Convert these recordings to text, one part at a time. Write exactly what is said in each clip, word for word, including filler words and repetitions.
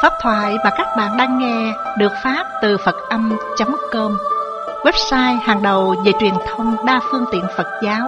Pháp thoại mà các bạn đang nghe được phát từ Phật Âm chấm com, website hàng đầu về truyền thông đa phương tiện Phật giáo.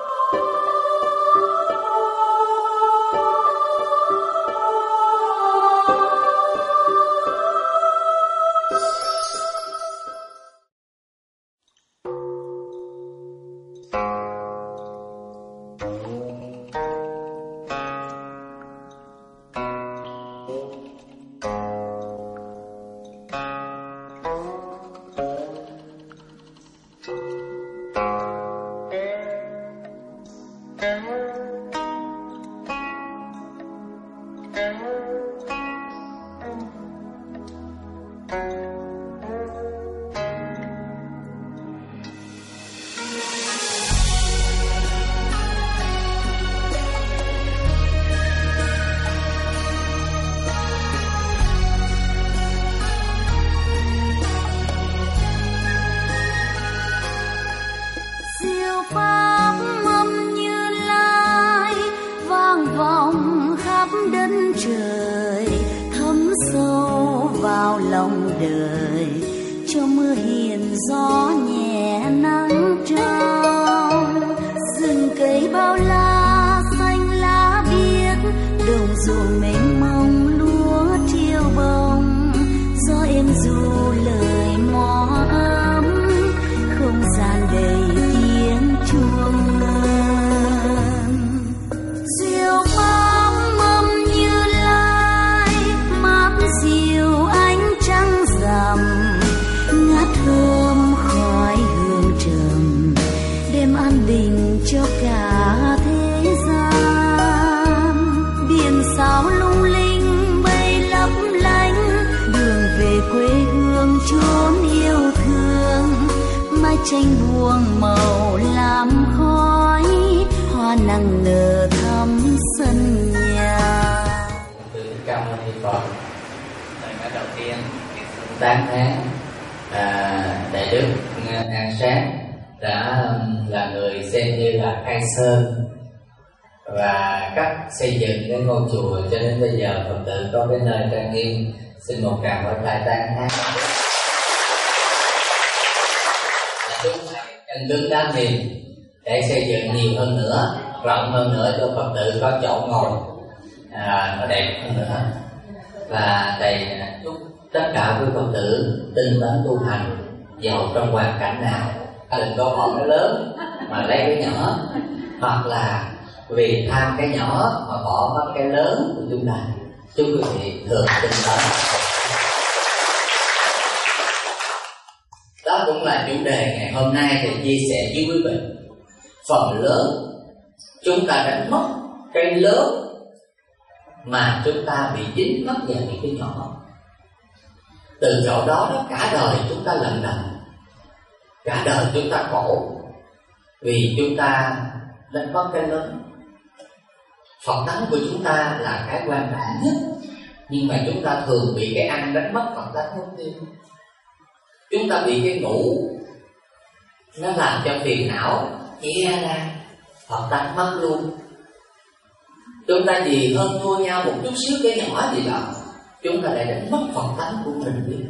tranh buông màu làm khói, hoa nắng nở thắm sân nhà. Từ Cao Mâu Ni Phật. Lời nói đầu tiên tám tháng à, Đại đức An Sát đã là người xem như là khai sơn và cách xây dựng cái ngôi chùa cho đến bây giờ Phật tử có cái nơi trang nghiêm. Xin một tràng pháo tay tán thán. Chúng ta cần đứng đám niềm để xây dựng nhiều hơn nữa, rộng hơn nữa cho Phật tử có chỗ ngồi à, nó đẹp hơn nữa. Và thầy chúc tất cả quý Phật tử tinh tấn tu hành, dầu trong hoàn cảnh nào, đừng có bỏ cái lớn mà lấy cái nhỏ, hoặc là vì tham cái nhỏ mà bỏ mất cái lớn của chúng ta. Chúc quý vị thường tinh tấn. Đó cũng là chủ đề ngày hôm nay thì chia sẻ với quý vị. Phần lớn chúng ta đã mất cái lớn mà chúng ta bị dính mất vào những cái nhỏ. Từ chỗ đó đó cả đời chúng ta lận đận, cả đời chúng ta khổ, vì chúng ta đánh mất cái lớn. Phật tánh của chúng ta là cái quan trọng nhất, nhưng mà chúng ta thường bị cái ăn đánh mất Phật tánh nhất đi. Chúng ta bị cái ngủ nó làm cho phiền não che ra Phật tánh mất luôn. Chúng ta gì hơn thua nhau một chút xíu cái nhỏ gì đó, chúng ta lại đánh mất Phật tánh của mình đi.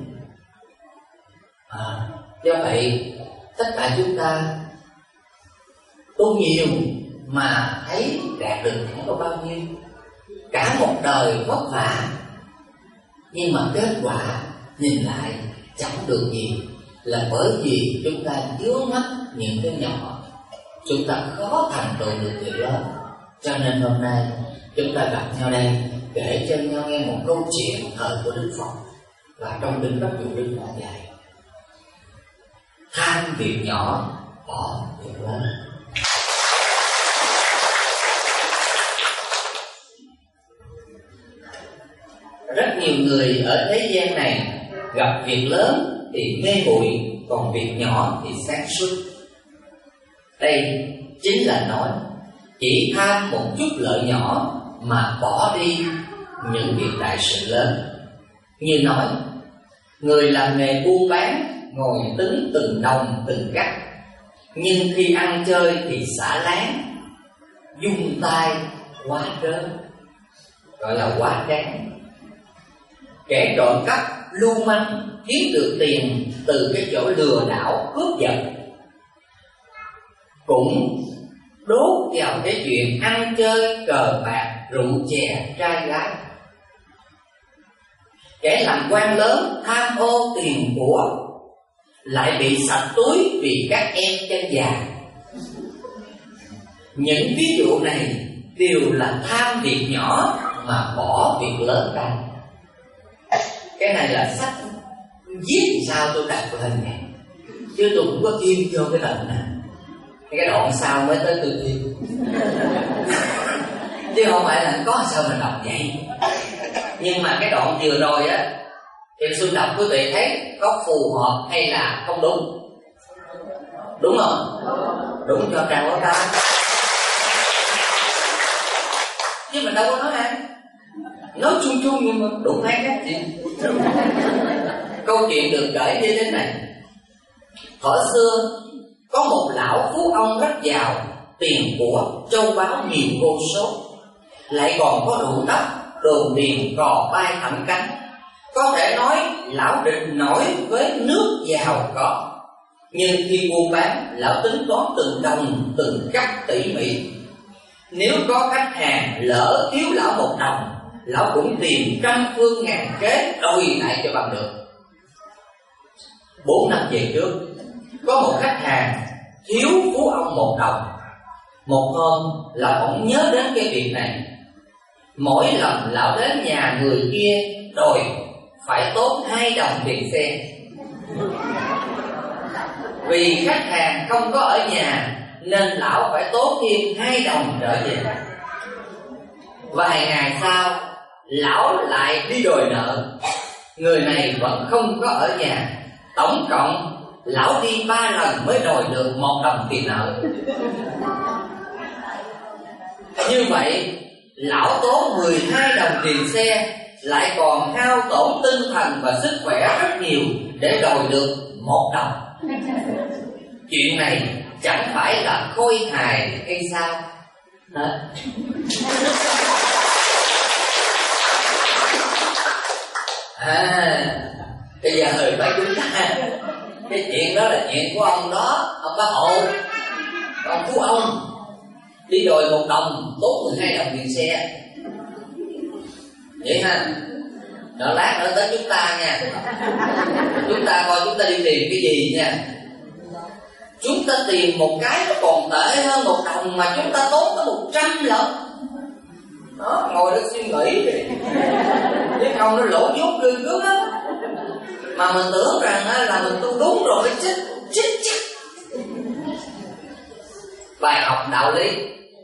À, do vậy tất cả chúng ta tu nhiều mà thấy đạt được chẳng có bao nhiêu, cả một đời vất vả nhưng mà kết quả nhìn lại chẳng được gì, là bởi vì chúng ta vướng mắc những cái nhỏ, chúng ta khó thành tựu được việc lớn. Cho nên hôm nay chúng ta gặp nhau đây kể cho nhau nghe một câu chuyện thời của Đức Phật, và trong Kinh Pháp Cú Đức đã dạy tham việc nhỏ bỏ việc lớn. Rất nhiều người ở thế gian này gặp việc lớn thì mê muội, còn việc nhỏ thì sáng suốt. Đây chính là nói chỉ tham một chút lợi nhỏ mà bỏ đi những việc đại sự lớn. Như nói người làm nghề buôn bán ngồi tính từng đồng từng cắt, nhưng khi ăn chơi thì xả láng, dung tay quá trớn, gọi là quá tráng. kẻ trộm cắp lưu manh kiếm được tiền từ cái chỗ lừa đảo cướp giật cũng đốt vào cái chuyện ăn chơi cờ bạc rượu chè trai gái. Kẻ làm quan lớn tham ô tiền của lại bị sạch túi vì các em chân dài. Những ví dụ này đều là tham việc nhỏ mà bỏ việc lớn ra. Cái này là sách viết sao tôi đặt lên này, chứ tôi cũng có thêm vô cái đoạn này. Cái đoạn sau mới tới tôi thêm chứ không phải là có sao mình đọc vậy. Nhưng mà cái đoạn vừa rồi á thì Xuân đọc quý vị thấy có phù hợp hay là không đúng? Đúng không? Đúng cho trang báo ta. Nhưng mình đâu có nói ai, nói chung chung nhưng mà đúng hay khác gì. Câu chuyện được kể như thế này. Thuở xưa có một lão phú ông rất giàu, tiền của châu báu nhiều vô số, lại còn có ruộng đất, đồn điền cò bay thẳng cánh. Có thể nói lão địch nổi với nước giàu có. Nhưng khi buôn bán, lão tính toán từng đồng từng cắt tỉ mỉ. Nếu có khách hàng lỡ thiếu lão một đồng, lão cũng tìm trăm phương ngàn kế đòi lại cho bằng được. Bốn năm về trước, có một khách hàng thiếu phú ông một đồng. Một hôm, lão bỗng nhớ đến cái việc này. Mỗi lần lão đến nhà người kia đòi phải tốn hai đồng tiền xe. Vì khách hàng không có ở nhà nên lão phải tốn thêm hai đồng trở về. Vài ngày sau, lão lại đi đòi nợ. Người này vẫn không có ở nhà. Tổng cộng lão đi ba lần mới đòi được một đồng tiền nợ. Như vậy lão tốn mười hai đồng tiền xe, lại còn hao tổn tinh thần và sức khỏe rất nhiều để đòi được một đồng. Chuyện này chẳng phải là khôi hài hay sao? Hả? À, bây giờ hơi phải chúng ta, cái chuyện đó là chuyện của ông đó, ông bá hộ. Còn phú ông đi đòi một đồng tốn mười hai đồng tiền xe. Vậy ha. Rồi lát nữa tới chúng ta nha. Chúng ta coi chúng ta đi tìm cái gì nha. Chúng ta tìm một cái nó còn tệ hơn một đồng mà chúng ta tốn tới một trăm lần. Đó, ngồi đó suy nghĩ đi. Chứ không nó lỗ nhốt ghê gớm lắm. Mà mình tưởng rằng là mình tu đúng rồi cái chết chết chết. Bài học đạo lý.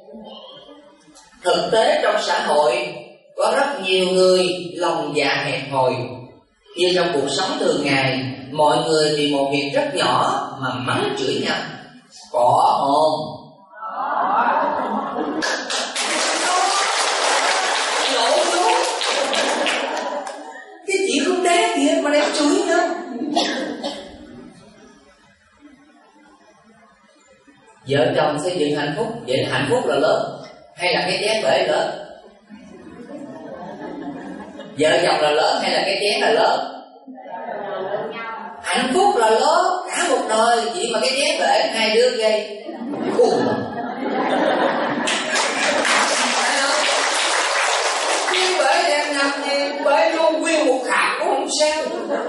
Thực tế trong xã hội có rất nhiều người lòng dạ hẹp hòi. Như trong cuộc sống thường ngày, mọi người vì một việc rất nhỏ mà mắng chửi nhau. Có hồn. Lỗ vô. Cái chuyện không đáng gì hết mà đem chửi nhau. Vợ chồng xây dựng hạnh phúc, vậy là hạnh phúc là lớn hay là cái chén bể lớn? Vợ chồng là lớn hay là cái chén là lớn? Hạnh phúc là lớn cả một đời, chỉ mà cái chén bể hai đứa gây cùng. Cái bể đang nằm thì bể luôn nguyên một khạc cũng không sao.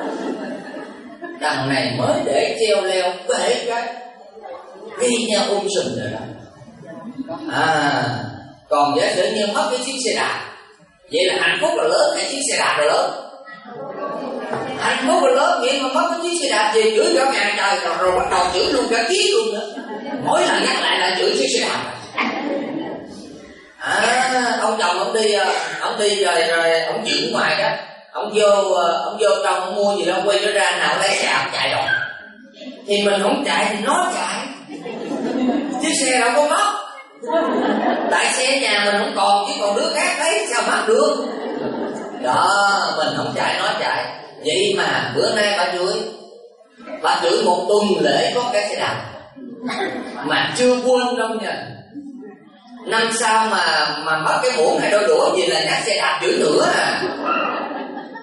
Đằng này mới để treo leo bể cái ghi nhau ôm sùm rồi đó. À, còn giả sử như mất cái chiếc xe đạp, vậy là hạnh phúc là lớn hay chiếc xe đạp là lớn? Hạnh phúc là lớn, vậy mà mất cái chiếc xe đạp về chửi cả ngày trời rồi, rồi bắt đầu chửi luôn cả chiếc luôn nữa. Mỗi lần nhắc lại là chửi chiếc xe đạp. À, ông chồng ông đi, ông đi rồi rồi ông chửi ngoài đó, ông vô ông vô trong ông mua gì đó, ông quay nó ra nào lấy xe đạp chạy rồi. Thì mình không chạy thì nó chạy. Chiếc xe đâu có mất. Tại xe nhà mình không còn, chứ còn đứa khác thấy sao mất được. Đó, mình không chạy nó chạy. Vậy mà bữa nay bà chửi, bà chửi một tuần lễ có cái xe đạp mà chưa quên đâu nha. Năm sau mà mà mất cái muỗng hay đôi đũa gì là nhắc xe đạp chửi nữa à.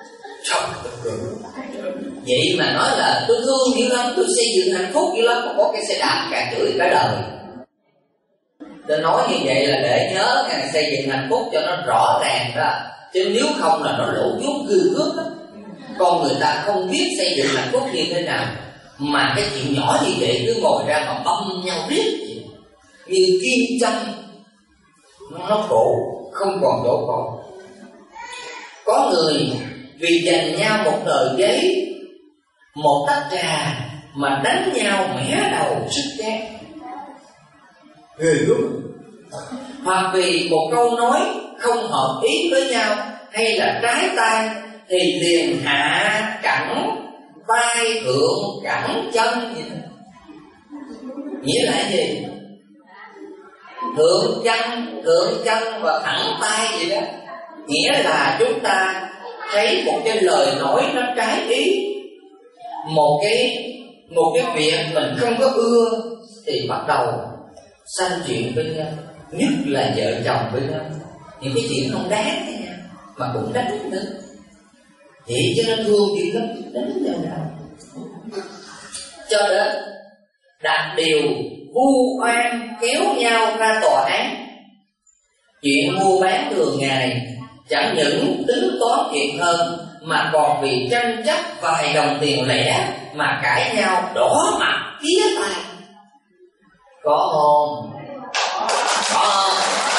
Vậy mà nói là tôi thương dữ lắm, tôi xây dựng hạnh phúc dữ lắm, mà có cái xe đạp cả chửi cả đời. Tôi nói như vậy là để nhớ ngài xây dựng hạnh phúc cho nó rõ ràng đó, chứ nếu không là nó lỗ dốt gư cướp lắm. Con người ta không biết xây dựng hạnh phúc như thế nào, mà cái chuyện nhỏ như vậy cứ ngồi ra mà băm nhau riết như kim châm, nó khổ không còn chỗ còn. Có người vì giành nhau một tờ giấy, một tách trà mà đánh nhau mẻ đầu sức chán, ghê gớm. Hoặc vì một câu nói không hợp ý với nhau hay là trái tay thì liền hạ cẳng tay thượng cẳng chân vậy đó. Nghĩa là gì? Thượng chân, thượng chân và thẳng tay vậy đó. Nghĩa là chúng ta thấy một cái lời nói nó trái ý, một cái một cái việc mình không có ưa thì bắt đầu sanh chuyện với nhau, nhất là vợ chồng với nhau. Những cái chuyện không đáng thế nha, mà cũng đánh nữa. Vậy cho nên thương chuyện lắm, đánh nhau nào. Cho đến đặt điều vu oan kéo nhau ra tòa án. Chuyện mua bán thường ngày chẳng những tính toán thiệt hơn, mà còn vì tranh chấp vài đồng tiền lẻ mà cãi nhau đỏ mặt tía tai. Có không? Có không?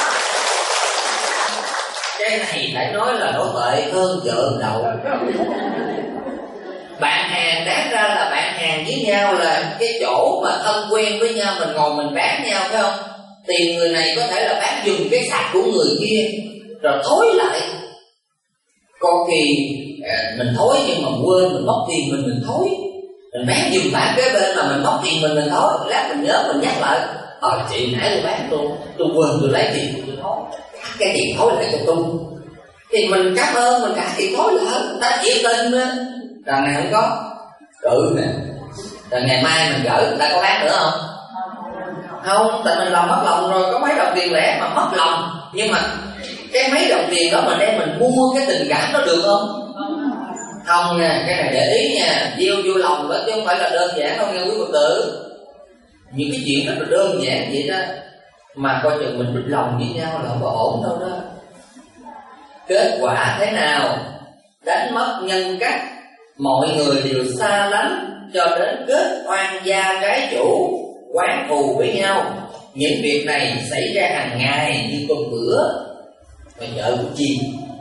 Cái này phải nói là nó tệ hơn vợ đậu. Bạn hàng đáng ra là bạn hàng với nhau là cái chỗ mà thân quen với nhau, mình ngồi mình bán nhau phải không? Tiền người này có thể là bán dùng cái sạch của người kia rồi thối lại. Có khi à, mình thối nhưng mà quên mình mất tiền mình mình thối. Mình bán dùng bạn kế bên mà mình mất tiền mình mình thối. Lát mình nhớ mình nhắc lại, ờ chị nãy tôi bán tôi tôi quên tôi lấy tiền tôi thối, cái tiền thối lại cho tôi. Thì mình cảm ơn, mình trả tiền thối lại, ta chịu tin á. Lần này không có cự nè, rồi ngày mai mình gửi người ta có bán nữa không? Không, tại mình làm mất lòng rồi. Có mấy đồng tiền lẻ mà mất lòng, nhưng mà cái mấy đồng tiền đó mình đem mình mua cái tình cảm đó được không? Không nha, cái này để ý nha, gieo vô lòng đó chứ không phải là đơn giản đâu nghe quý Phật tử. Những cái chuyện rất là đơn giản vậy đó mà coi chừng mình bịch lòng với nhau là không có ổn đâu đó. Kết quả thế nào? Đánh mất nhân cách, mọi người đều xa lánh, cho đến kết oan gia trái chủ, oán thù với nhau. Những việc này xảy ra hàng ngày như cơm bữa. Mà vợ của chi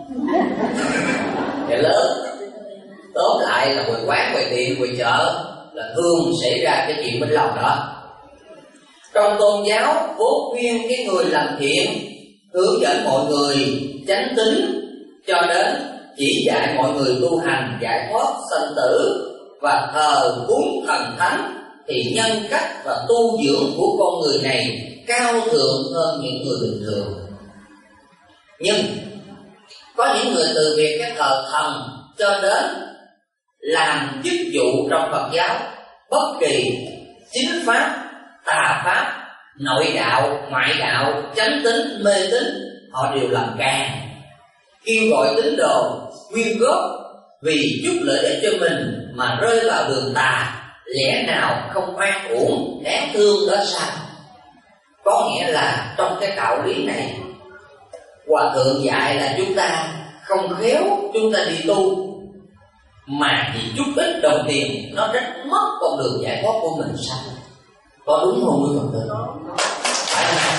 cái lớn. Tóm lại là quầy quán, quầy tiệm, quầy chợ là thường xảy ra cái chuyện bên lòng đó. Trong tôn giáo vốn khuyên cái người làm thiện, hướng dẫn mọi người chánh tín, cho đến chỉ dạy mọi người tu hành giải thoát sanh tử và thờ cúng thần thánh, thì nhân cách và tu dưỡng của con người này cao thượng hơn những người bình thường. Nhưng có những người từ việc cái thờ thần cho đến làm chức vụ trong Phật giáo, bất kỳ chính pháp, tà pháp, nội đạo, ngoại đạo, chánh tín, mê tín, họ đều làm càng, kêu gọi tín đồ quyên góp vì chút lợi ích cho mình mà rơi vào đường tà, lẽ nào không oan uổng đáng thương đó sao? Có nghĩa là trong cái đạo lý này, Hòa thượng dạy là chúng ta không khéo chúng ta đi tu, mà chỉ chút ít đồng tiền nó rất mất con đường giải thoát của mình sao? Có đúng không quý Phật tử? Phải không?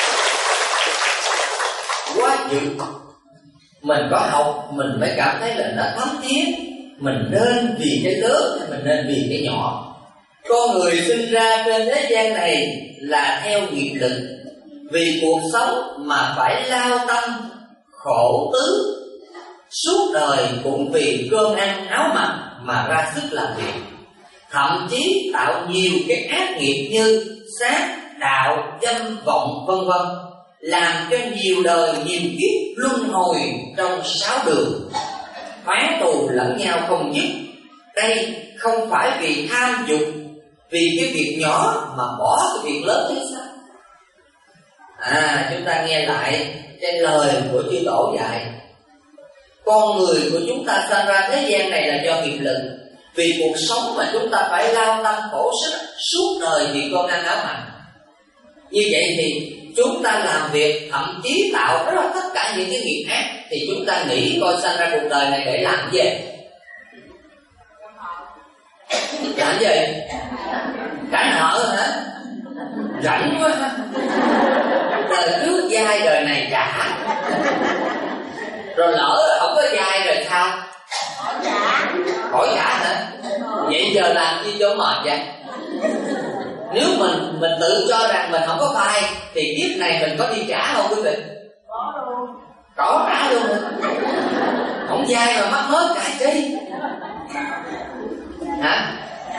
Quá dữ. Mình có học mình phải cảm thấy là nó thấm thiết. Mình nên vì cái lớn hay mình nên vì cái nhỏ? Con người sinh ra trên thế gian này là theo nghiệp lực, vì cuộc sống mà phải lao tâm khổ tứ, suốt đời cũng vì cơm ăn áo mặc mà ra sức làm việc, thậm chí tạo nhiều cái ác nghiệp như sát, đạo, dâm, vọng vân vân, làm cho nhiều đời nhiều kiếp luân hồi trong sáu đường, oán thù lẫn nhau không dứt. Đây không phải vì tham dục, vì cái việc nhỏ mà bỏ cái việc lớn thế sao? À, chúng ta nghe lại cái lời của chư tổ dạy. Con người của chúng ta sinh ra thế gian này là do nghiệp lực. Vì cuộc sống mà chúng ta phải lao tâm khổ sức suốt đời vì con ăn áo mặc. Như vậy thì chúng ta làm việc thậm chí tạo ra tất cả những cái nghiệp ác, thì chúng ta nghĩ coi sinh ra cuộc đời này để làm gì? Làm gì? Trả nợ hả? Rảnh quá ha. Đời trước dai đời này trả. Rồi lỡ không có dai rồi sao? Hỏi trả. Hỏi trả hả? Vậy giờ làm chi cho mệt vậy? Nếu mình mình tự cho rằng mình không có vay thì kiếp này mình có đi trả không quý vị? Có luôn. Có trả luôn hả? Không vay mà mắc hết cả chi? Hả?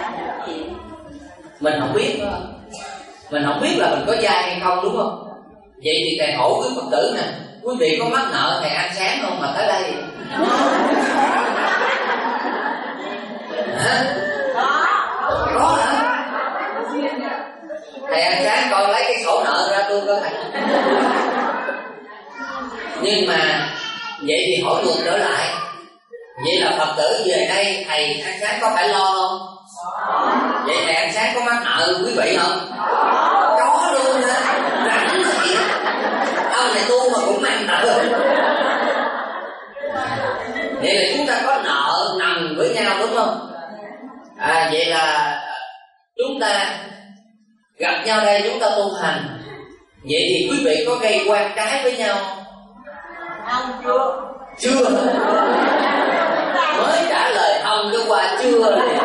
Mình không biết đó. Mình không biết là mình có vay hay không, đúng không? Vậy thì thầy hỏi quý Phật tử nè, quý vị có mắc nợ thầy ăn sáng không mà tới đây? Hả? Có hả? Thầy ăn sáng con lấy cái sổ nợ ra tôi coi thầy. Nhưng mà vậy thì hỏi ngược trở lại, vậy là Phật tử về đây thầy ăn sáng có phải lo không? Vậy thầy ăn sáng có mắc nợ quý vị không? Có luôn hả? Rảnh thiệt. Ông này tu mà cũng mang nợ. Vậy là chúng ta có nợ nằm với nhau, đúng không? À, vậy là chúng ta gặp nhau đây, chúng ta tu hành. Vậy thì quý vị có gây quan trái với nhau không? Chưa. Chưa. Mới trả lời không chứ qua chưa này.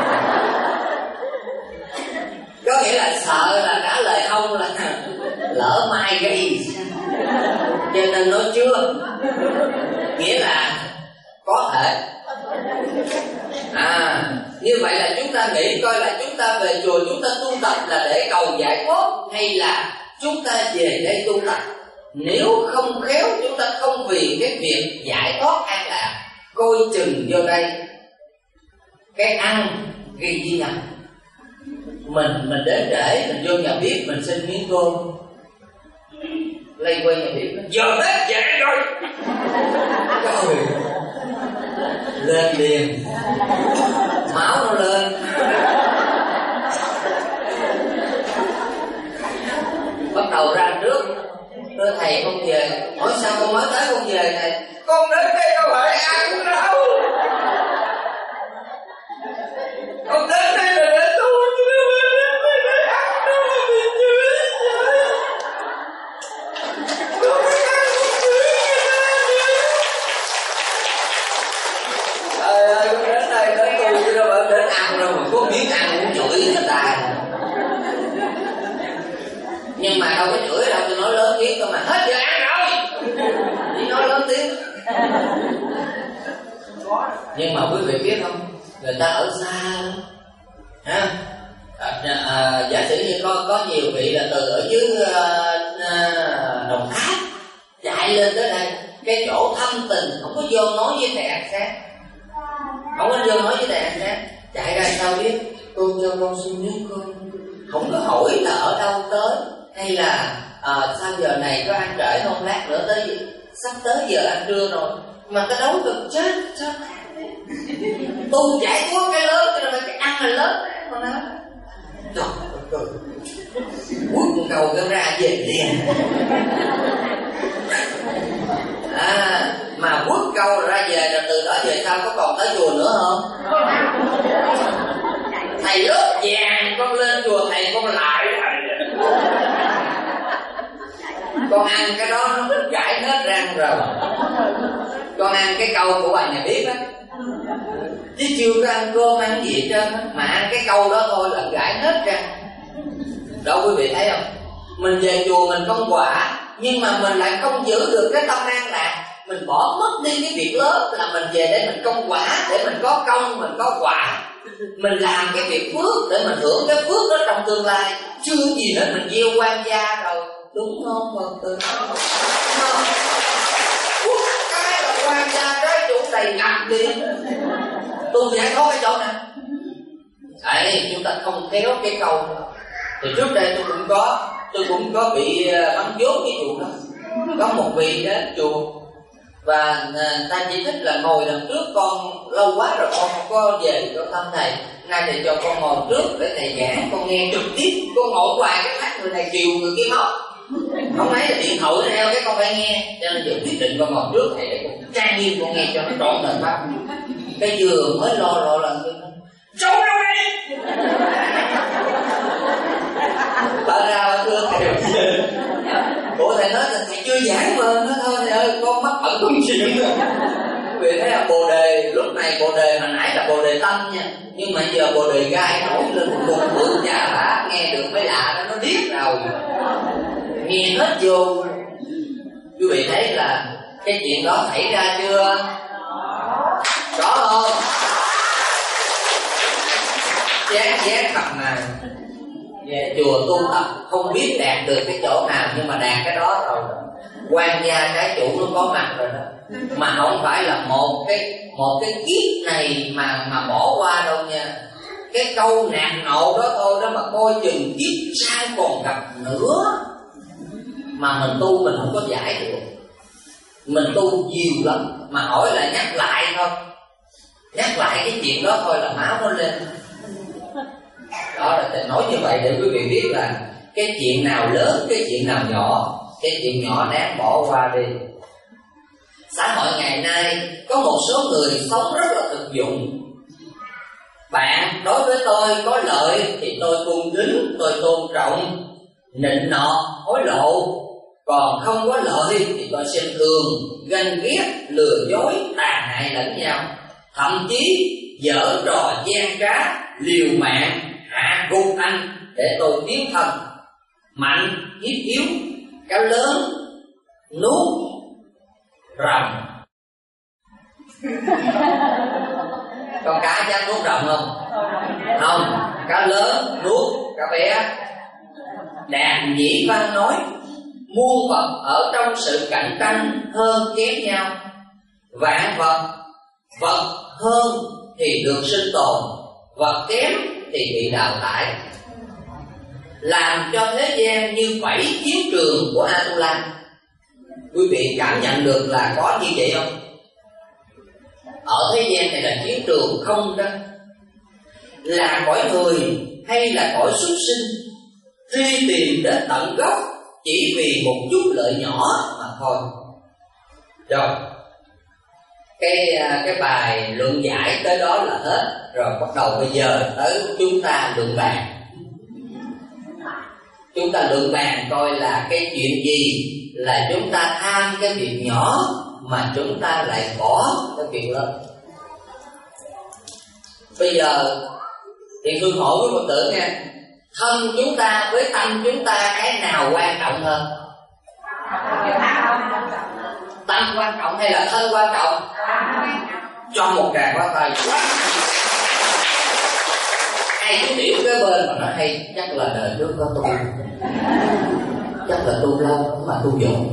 Có nghĩa là sợ là trả lời không là lỡ mai gây, cho nên nói chưa. Nghĩa là có thể. À, như vậy là chúng ta nghĩ coi là chúng ta về chùa chúng ta tu tập là để cầu giải thoát, hay là chúng ta về đây tu tập nếu không khéo chúng ta không vì cái việc giải thoát an lạc, coi chừng vô đây cái ăn cái gì nhầm. Mình mình đến để mình vô nhà bếp mình xin miếng cơm, lây quay nhà bếp giờ hết dạy rồi. Trời, lên liền, máu nó lên. Bắt đầu ra trước, thưa thầy con về. Hỏi sao con mới tới con về thầy? Con đến đây đâu phải ăn đâu. Con đến đây là để tu, có miếng ăn cũng chửi người ta. Nhưng mà đâu có chửi đâu, tôi nói lớn tiếng thôi mà. Hết giờ ăn rồi, chỉ nói lớn tiếng. Nhưng mà quý vị biết không, người ta ở xa ha. À, à, giả sử như có có nhiều vị là từ ở dưới à, à, Đồng Tháp chạy lên tới đây, cái chỗ thâm tình không có vô nói với thầy ăn sáng, không có vô nói với thầy ăn sáng. Chạy ra sao biết tôi cho con xin miếng cơm, không có hỏi là ở đâu tới, hay là à, sao giờ này có ăn trễ không, lát nữa tới sắp tới giờ ăn trưa rồi mà cái đấu cực chết sao tu giải thoát cái lớn cho nên cái ăn là lớn con nói. Trời ơi, quất một cầu cái ra về liền. À, mà quất câu ra về rồi từ đó về sau có còn tới chùa nữa không? Thầy lớp vàng con lên chùa thầy con lại con ăn cái đó nó gãi hết răng rồi. Con ăn cái câu của bà nhà bếp á, chứ chưa có ăn cơm ăn gì hết trơn á, mà ăn cái câu đó thôi là gãi hết răng. Đó quý vị thấy không? Mình về chùa mình không quả, nhưng mà mình lại không giữ được cái tâm an lạc. Mình bỏ mất đi cái việc lớn là mình về để mình công quả, để mình có công, mình có quả. Mình làm cái việc phước để mình hưởng cái phước đó trong tương lai. Chưa gì hết mình gieo quan gia rồi. Đúng không Phật tử? Quốc cái là quan gia trái chủ đầy ngập liền. Tu giải thoát cái chỗ nào? Đấy, chúng ta không kéo cái câu đó. Thì trước đây tôi cũng có Tôi cũng có bị bắn vốn cái chùa đó. Có một vị đến chùa Và ta chỉ thích là ngồi đằng trước con, lâu quá rồi con không có về cho thăm thầy, nay thầy cho con ngồi trước để thầy giảng, con nghe trực tiếp. Con ngồi hoài cái mắt người này chiều người kia móc, không thấy là điện thoại nó đeo cái con phải nghe. Cho nên giờ quyết định con ngồi trước thầy để con trang nghiêm con nghe cho nó trọn đời pháp. Cái vừa mới lo lo lần kia trốn đâu đây bà ra thưa thầy. Ủa thầy nói là thầy chưa giảng mà. Nó thôi thầy ơi, con mắc bận công chuyện rồi. Quý vị thấy là bồ đề, lúc này bồ đề hồi nãy là bồ đề tâm nha, nhưng mà giờ bồ đề gai nổi lên một cùng bước chà bá, nghe được mới lạ đó, nó điếc rồi, nghe hết vô. Quý vị thấy là cái chuyện đó xảy ra chưa? Rõ không? Chán chán mặt này về chùa tu tập không biết đạt được cái chỗ nào, nhưng mà đạt cái đó rồi, quan gia cái chủ nó có mặt rồi đó. Mà không phải là một cái một cái kiếp này mà mà bỏ qua đâu nha. Cái câu nạt nộ đó thôi đó mà coi chừng kiếp sau còn gặp nữa. Mà mình tu mình không có giải được, mình tu nhiều lắm mà hỏi là nhắc lại thôi, nhắc lại cái chuyện đó thôi là máu nó lên. Đó là thầy nói như vậy để quý vị biết là cái chuyện nào lớn, cái chuyện nào nhỏ. Cái chuyện nhỏ đáng bỏ qua đi. Xã hội ngày nay có một số người sống rất là thực dụng. Bạn đối với tôi có lợi thì tôi cung kính, tôi tôn trọng, nịnh nọt, hối lộ. Còn không có lợi thì tôi xem thường, ganh ghét, lừa dối, tàn hại lẫn nhau. Thậm chí giở trò gian trá, liều mạng, hạ gục anh để tôi tiến thân. Mạnh hiếp yếu, cá lớn nuốt rồng. Con cá dám nuốt rồng không? Không. Cá lớn nuốt cá bé. Đàn nhĩ văn nói muôn vật ở trong sự cạnh tranh hơn kém nhau. Vạn vật, vật hơn thì được sinh tồn, vật kém thì bị đào thải. Làm cho thế gian như bảy chiến trường của Atula. Quý vị cảm nhận được là có như vậy không? Ở thế gian này là chiến trường không đó. Là cõi người hay là cõi súc sinh, truy tìm đến tận gốc chỉ vì một chút lợi nhỏ mà thôi. Rồi cái cái bài luận giải tới đó là hết. Rồi bắt đầu bây giờ tới chúng ta luận bàn. Chúng ta luận bàn coi là cái chuyện gì là chúng ta tham cái việc nhỏ mà chúng ta lại bỏ cái việc lớn. Bây giờ thì tôi hỏi với Phật tử nha, thân chúng ta với tâm chúng ta cái nào quan trọng hơn? Tâm quan trọng hay là thân quan trọng? Cho một tràng pháo tay. Ai cứ biểu cái bên mà nó hay chắc là đời trước có tu, chắc là tu lâu mà tu dũng.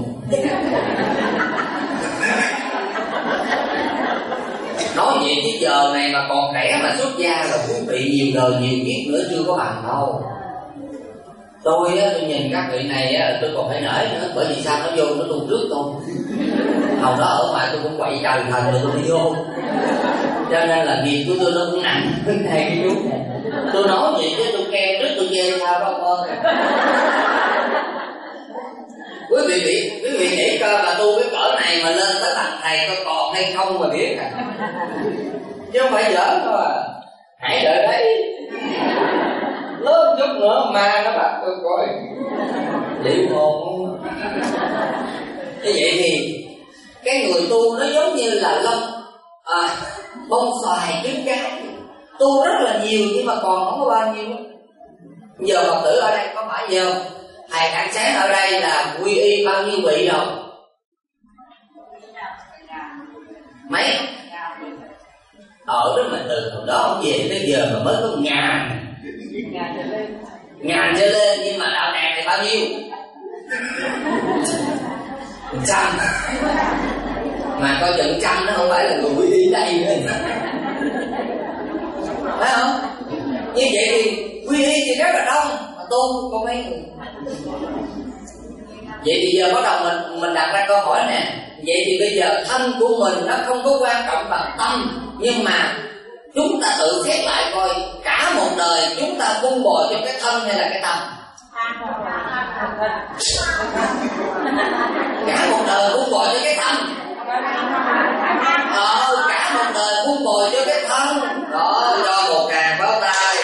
Nói vậy chứ giờ này mà còn trẻ mà xuất gia là quý vị nhiều đời nhiều kiếp nữa chưa có bằng đâu. Tôi á, tôi nhìn các vị này á, tôi còn phải nể nữa. Bởi vì sao nó vô nó tu trước tôi. Hồi đó ở ngoài tôi cũng quậy trời thần rồi tôi đi vô. Cho nên là nghiệp của tôi nó cũng nặng hơn hai cái chút này. Tôi nói vậy chứ tôi khen trước tôi chê sao đâu con. Quý vị bị quý vị nghĩ coi mà tu cái cỡ này mà lên tới thành thầy có còn hay không mà biết à. Chứ không phải giỡn đâu à. Hãy đợi đấy. Lớn chút nữa ma nó bắt tôi coi liệu hồn. Như vậy thì cái người tu nó giống như là lông à, bông xoài trứng cá, tu rất là nhiều nhưng mà còn không có bao nhiêu. Giờ Phật tử ở đây có phải gì không? Thầy ăn sáng ở đây là quy y bao nhiêu vị rồi? Mấy? Ở đó mà từ hồi đó về tới giờ mà mới có ngàn ngàn trở lên, nhưng mà đạo tràng thì bao nhiêu? Trăm. Mà coi chừng trăm nó không phải là người quy y đây nữa, phải không? Như vậy thì quy y thì rất là đông mà tu có mấy người. Vậy thì giờ bắt đầu mình mình đặt ra câu hỏi nè, Vậy thì bây giờ thân của mình nó không có quan trọng bằng tâm, nhưng mà chúng ta tự xét lại coi, cả một đời chúng ta vun bồi cho cái thân hay là cái tâm? Cả một đời vun bồi cho cái thân. Ờ, cả một đời vun bồi cho cái thân. Đó, cho một tràng pháo tay.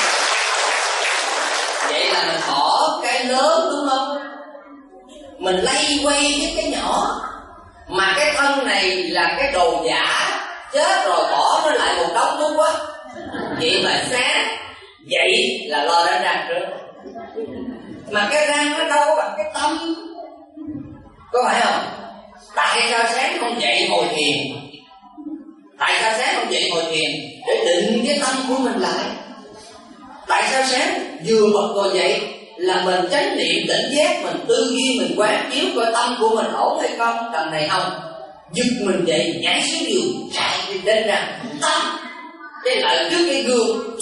Vậy là mình bỏ cái lớn đúng không? Mình lay quay với cái nhỏ. Mà cái thân này là cái đồ giả, chết rồi bỏ nó lại một đống đúng quá. Vậy mà sáng dậy là lo đánh răng trước. Mà cái răng nó đâu có bằng cái tâm, có phải không? Tại sao sáng không dậy ngồi thiền? Tại sao sáng không dậy ngồi thiền? Để định cái tâm của mình lại. Tại sao sáng vừa bật ngồi dậy là mình chánh niệm tỉnh giác, mình tư duy, mình quán chiếu coi tâm của mình ổn hay không? Đằng này không, giật mình dậy nhảy xuống giường, chạy đi đánh răng, tâm cái lại trước cái gương,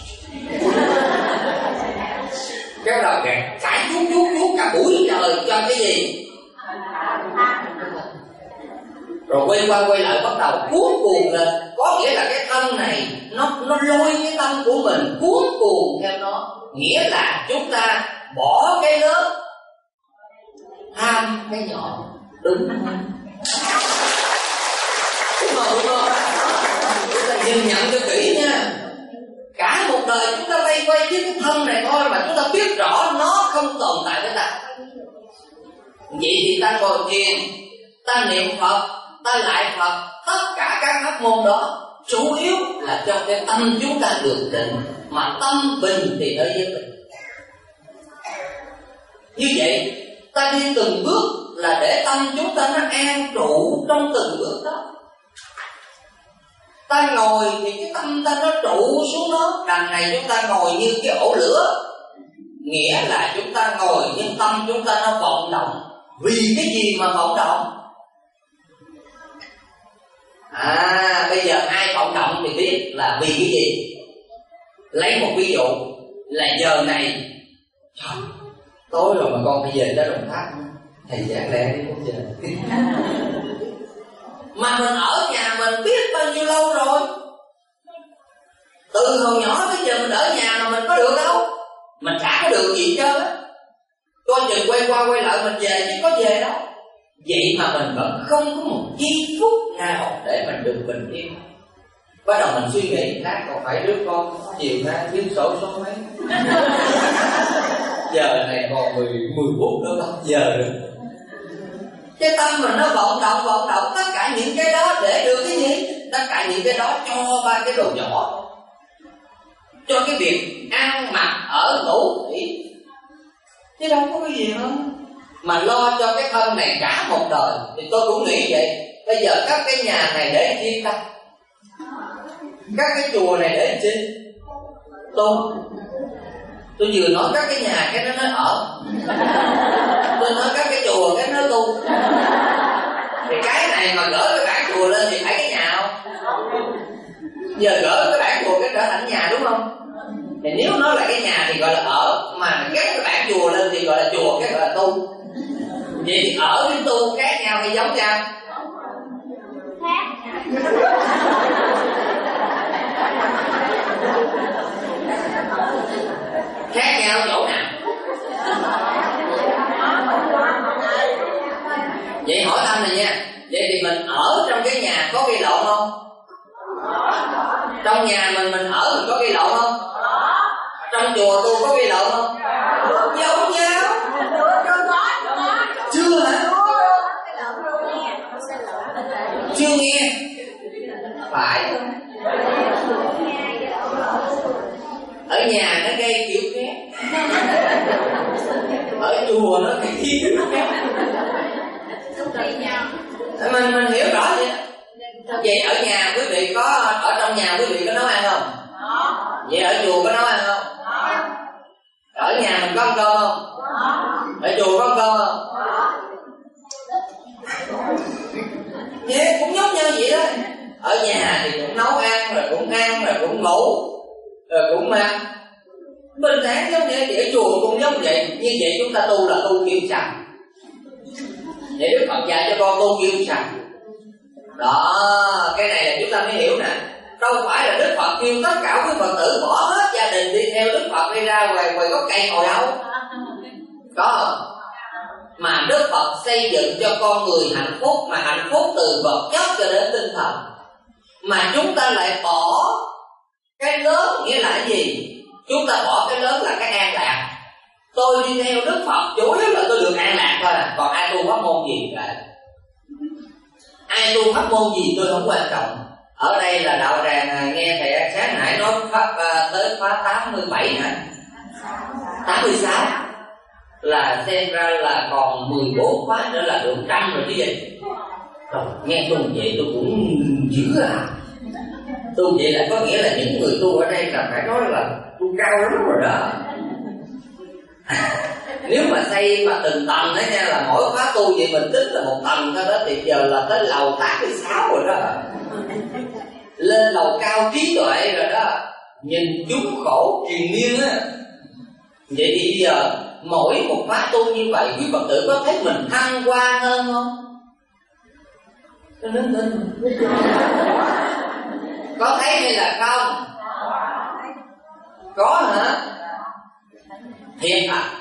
cái đầu kìa cãi chuốt chuốt chuốt cả buổi trời cho cái gì? Rồi quay qua quay lại bắt đầu cuốn cuồng lên. Có nghĩa là cái thân này nó nó lôi cái tâm của mình cuốn cuồng theo nó. Nghĩa là chúng ta bỏ cái lớn, ham cái nhỏ. Đúng không? Đúng không? Đúng không? Chúng ta nhìn nhận cho kỹ nha. Cả một đời chúng ta vây quay với cái thân này thôi, mà chúng ta biết rõ nó không tồn tại với ta. Vậy thì ta ngồi thiền, ta niệm Phật, ta lại Phật, tất cả các pháp môn đó chủ yếu là cho cái tâm chúng ta được định. Mà tâm bình thì thế giới bình. Như vậy ta đi từng bước là để tâm chúng ta nó an trụ trong từng bước đó. Ta ngồi thì cái tâm ta nó trụ xuống đó. Đằng này chúng ta ngồi như cái ổ lửa, nghĩa là chúng ta ngồi nhưng tâm chúng ta nó vọng động. Vì cái gì mà vọng động? À, bây giờ ai vọng động thì biết là vì cái gì. Lấy một ví dụ là giờ này, trời, tối rồi mà con phải về tới Đồng Tháp, thầy giảng lẽ đi không giờ. Mà mình ở nhà mình biết bao nhiêu lâu rồi. Từ hồi nhỏ tới giờ mình ở nhà mà mình có được đâu. Mình chả có được gì hết á. Coi chừng quay qua quay lại mình về chứ có về đâu. Vậy mà mình vẫn không có một giây phút nào để mình được bình yên. Bắt đầu mình suy nghĩ khác, còn phải đứa con chiều nay viết sổ số mấy. Giờ này còn mười phút nữa bao giờ được. Cái tâm mình nó vọng động vọng động tất cả những cái đó để được cái gì? Tất cả những cái đó cho ba cái đồ nhỏ, cho cái việc ăn mặc ở ngủ nghỉ, chứ đâu có cái gì đâu. Mà lo cho cái thân này cả một đời. Thì tôi cũng nghĩ vậy. Bây giờ các cái nhà này để chi ta? Các cái chùa này để chi? Tôi Tôi vừa nói các cái nhà cái nó nói ở, tôi nói các cái chùa cái nó tu. Thì cái này mà gỡ cái bảng chùa lên thì phải cái nhà không? Giờ gỡ cái bảng chùa cái trở thành nhà đúng không? Thì nếu nó là cái nhà thì gọi là ở, mà ghép cái bảng chùa lên thì gọi là chùa, cái gọi là tu. Vậy thì ở với tu khác nhau hay giống nhau? Khác nhau chỗ nào? Vậy hỏi anh này nha. Vậy thì mình ở trong cái nhà có gây lộn không? Trong nhà mình mình ở mình có gây lộn không? Trong chùa tôi có gây lộn không? Giống nhau. Chưa hả? Chưa nghe? Phải. Ở nhà nó gây kiểu khác, ở chùa nó gây kiểu khác. Mình mình hiểu rõ vậy. Vậy ở nhà quý vị có, ở trong nhà quý vị có nấu ăn không? Vậy ở chùa có nấu ăn không? Ở nhà mình có ăn cơm không? Ở chùa có ăn cơm không? Vậy cũng giống nhau vậy đó. Ở nhà thì cũng nấu ăn, rồi cũng ăn, rồi cũng ngủ, rồi cũng ăn. Bình thản giống vậy. Thì ở chùa cũng giống vậy. Như vậy chúng ta tu là tu kiểu trầm. Để Đức Phật dạy cho con tu kêu sao? Đó, cái này là chúng ta mới hiểu nè. Đâu phải là Đức Phật kêu tất cả quý Phật tử bỏ hết gia đình đi theo Đức Phật đi ra ngoài ngoài gốc cây ngồi đâu. Có không? Mà Đức Phật xây dựng cho con người hạnh phúc, mà hạnh phúc từ vật chất cho đến tinh thần. Mà chúng ta lại bỏ cái lớn, nghĩa là cái gì? Chúng ta bỏ cái lớn là cái an lạc. Tôi đi theo Đức Phật chủ yếu là tôi được an lạc thôi à. Còn ai tu pháp môn gì vậy? Ai tu pháp môn gì tôi không quan trọng. Ở đây là đạo tràng nghe thầy sáng nãy nói pháp uh, tới khóa tám mươi bảy hả? tám mươi sáu là xem ra là còn mười bốn khóa nữa là được trăm rồi chứ gì. Rồi nghe tôi vậy tôi cũng dữ à. Tu vậy là có nghĩa là những người tu ở đây là phải nói là tu cao lắm rồi đó. Nếu mà xây mà từng tầng đó nha, là mỗi khóa tu vậy mình tính là một tầng thôi đó, thì giờ là tới lầu tám mươi sáu rồi đó. Lên lầu cao trí tuệ rồi đó. Nhìn chúng khổ triền miên á. Vậy thì bây giờ mỗi một khóa tu như vậy, quý Phật tử có thấy mình thăng hoa hơn không? Nên nên có thấy hay là không? Có hả? Thiệt à?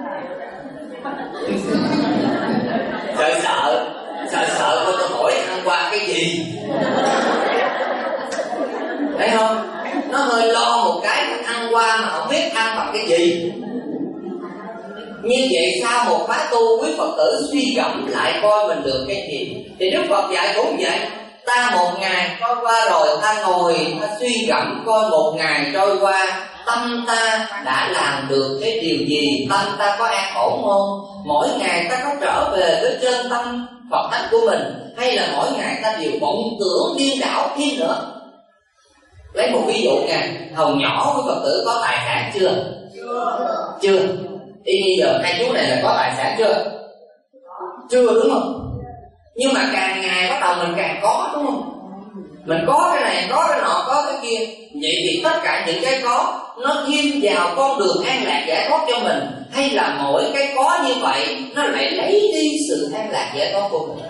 Sợ sợ Sợ sợ tôi tôi hỏi thăng qua cái gì? Thấy không? Nó hơi lo một cái thăng qua mà không biết thăng bằng cái gì. Như vậy sau một khóa tu, quý Phật tử suy gẫm lại coi mình được cái gì. Thì Đức Phật dạy cũng vậy. Ta một ngày trôi qua rồi, ta ngồi ta suy gẫm coi một ngày trôi qua, tâm ta đã làm được cái điều gì, tâm ta có an ổn không? Mỗi ngày ta có trở về với chân tâm Phật tánh của mình, hay là mỗi ngày ta đều vọng tưởng điên đảo thêm nữa? Lấy một ví dụ nha, hồi nhỏ của Phật tử có tài sản chưa? Chưa. Chưa. Y như giờ hai chú này là có tài sản chưa? Chưa, đúng không? Nhưng mà càng ngày bắt đầu mình càng có, đúng không? Mình có cái này, có cái nọ, có cái kia. Vậy thì tất cả những cái có nó thêm vào con đường an lạc giải thoát cho mình, hay là mỗi cái có như vậy nó lại lấy đi sự an lạc giải thoát của mình?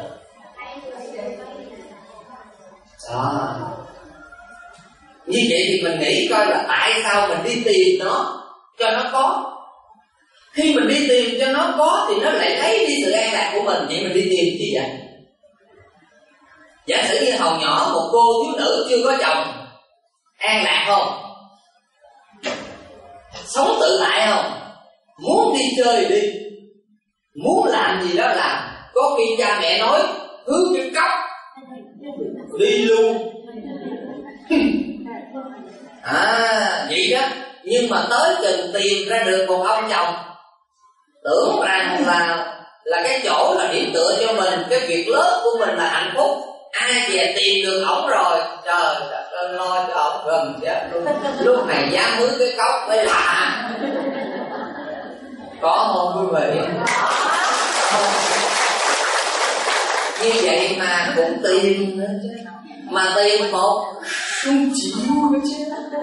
Đó. Như vậy thì mình nghĩ coi là tại sao mình đi tìm nó cho nó có. Khi mình đi tìm cho nó có thì nó lại lấy đi sự an lạc của mình. Vậy mình đi tìm chi vậy? Giả sử như hồi nhỏ một cô thiếu nữ chưa có chồng, an lạc không? Sống tự tại không? Muốn đi chơi đi, muốn làm gì đó làm. Có khi cha mẹ nói hướng cái cốc đi luôn. À vậy đó. Nhưng mà tới chừng tìm ra được một ông chồng, tưởng rằng là là cái chỗ là điểm tựa cho mình, cái việc lớn của mình là hạnh phúc. Ai về tìm được ổng rồi, trời ơi, lo cho ổng gần chết luôn. Lúc này dám hứa cái cốc mới lạ. Có không quý vị? Như vậy mà cũng tìm nữa chứ. Mà tìm một không chịu nữa chứ.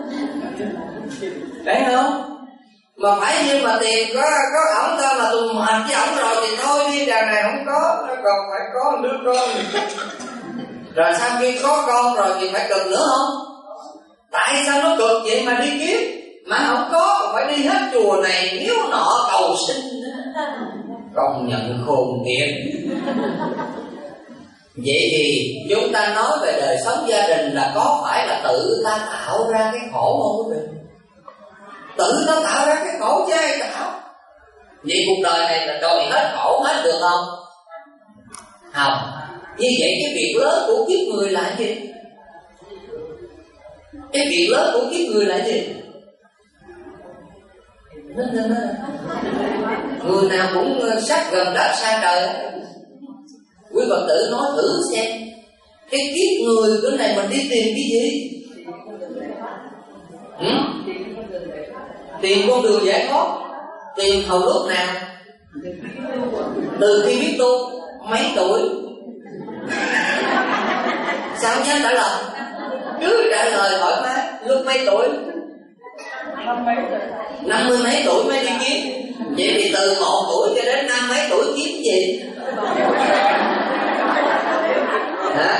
Đấy không? Mà phải như mà tìm có có ổng thôi, mà tụi mệt với ổng rồi thì thôi đi, đàn này không có, nó còn phải có một đứa con. Rồi sau khi có con rồi thì phải cực nữa không? Tại sao nó cực vậy mà đi kiếm? Mà không có, phải đi hết chùa này nếu nọ cầu sinh. Công nhận khôn thiệt. Vậy thì chúng ta nói về đời sống gia đình là có phải là tự ta tạo ra cái khổ không quý vị? Tự ta tạo ra cái khổ chứ ai tạo? Vậy cuộc đời này là đòi hết khổ hết được không? Không. Như vậy cái việc lớn của kiếp người là gì? Cái việc lớn của kiếp người là gì? Người nào cũng sát gần đất xa trời. Quý Phật tử nói thử xem, cái kiếp người bữa này mình đi tìm cái gì? Ừ? Tìm con đường giải thoát. Tìm hồi lúc nào? Từ khi biết tu. Mấy tuổi? Sao dám trả lời? Cứ trả lời thoải mái. Lúc mấy tuổi? Năm mươi mấy tuổi mới đi kiếm. Vậy thì từ một tuổi cho đến năm mấy tuổi kiếm gì? Hả?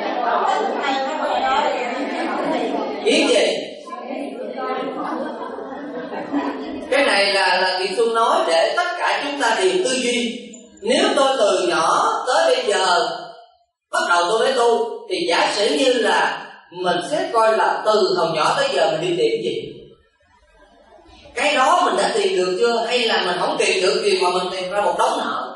Biết gì? Cái này là là Kiệt Xuân nói để tất cả chúng ta đều tư duy. Nếu tôi từ nhỏ tới bây giờ bắt đầu tôi mới tu, thì giả sử như là mình sẽ coi là từ hồi nhỏ tới giờ mình đi tìm gì. Cái đó mình đã tìm được chưa? Hay là mình không tìm được gì mà mình tìm ra một đống nợ?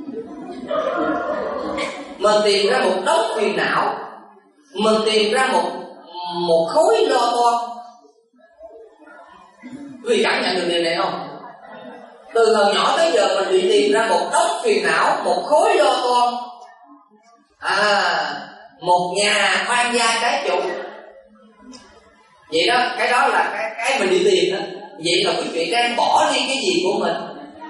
Mình tìm ra một đống phiền não, mình tìm ra một một khối lo toan. Quý vị cảm nhận được điều này không? Từ hồi nhỏ tới giờ mình bị tìm ra một đống phiền não, một khối lo toan. À, một nhà hoang gia cái chủ. Vậy đó, cái đó là cái, cái mình đi tìm đó. Vậy là quý vị đang bỏ đi cái gì của mình?